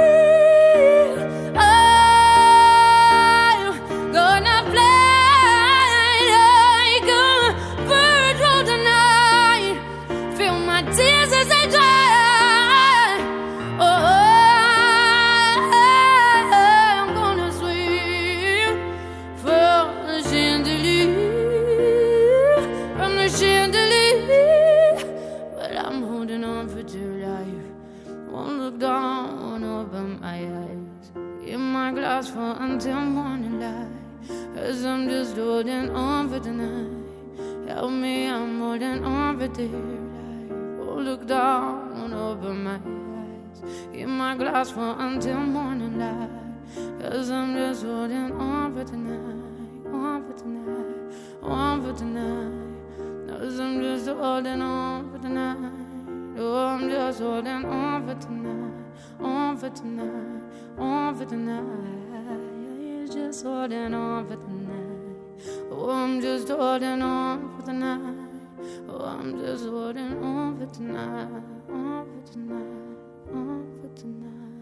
Until morning light, cause I'm just holding on for tonight. Help me, I'm holding on for dear life. Oh, look down, won't open my eyes. Keep my glass full until morning light, cause I'm just holding on for tonight, on for tonight, on for tonight. Cause I'm just holding on for tonight. Oh, I'm just holding on for tonight, on for tonight, on for tonight. Just holding on for the night. Oh, I'm just holding on for the night. Oh, I'm just holding on for tonight, on for tonight, on for tonight.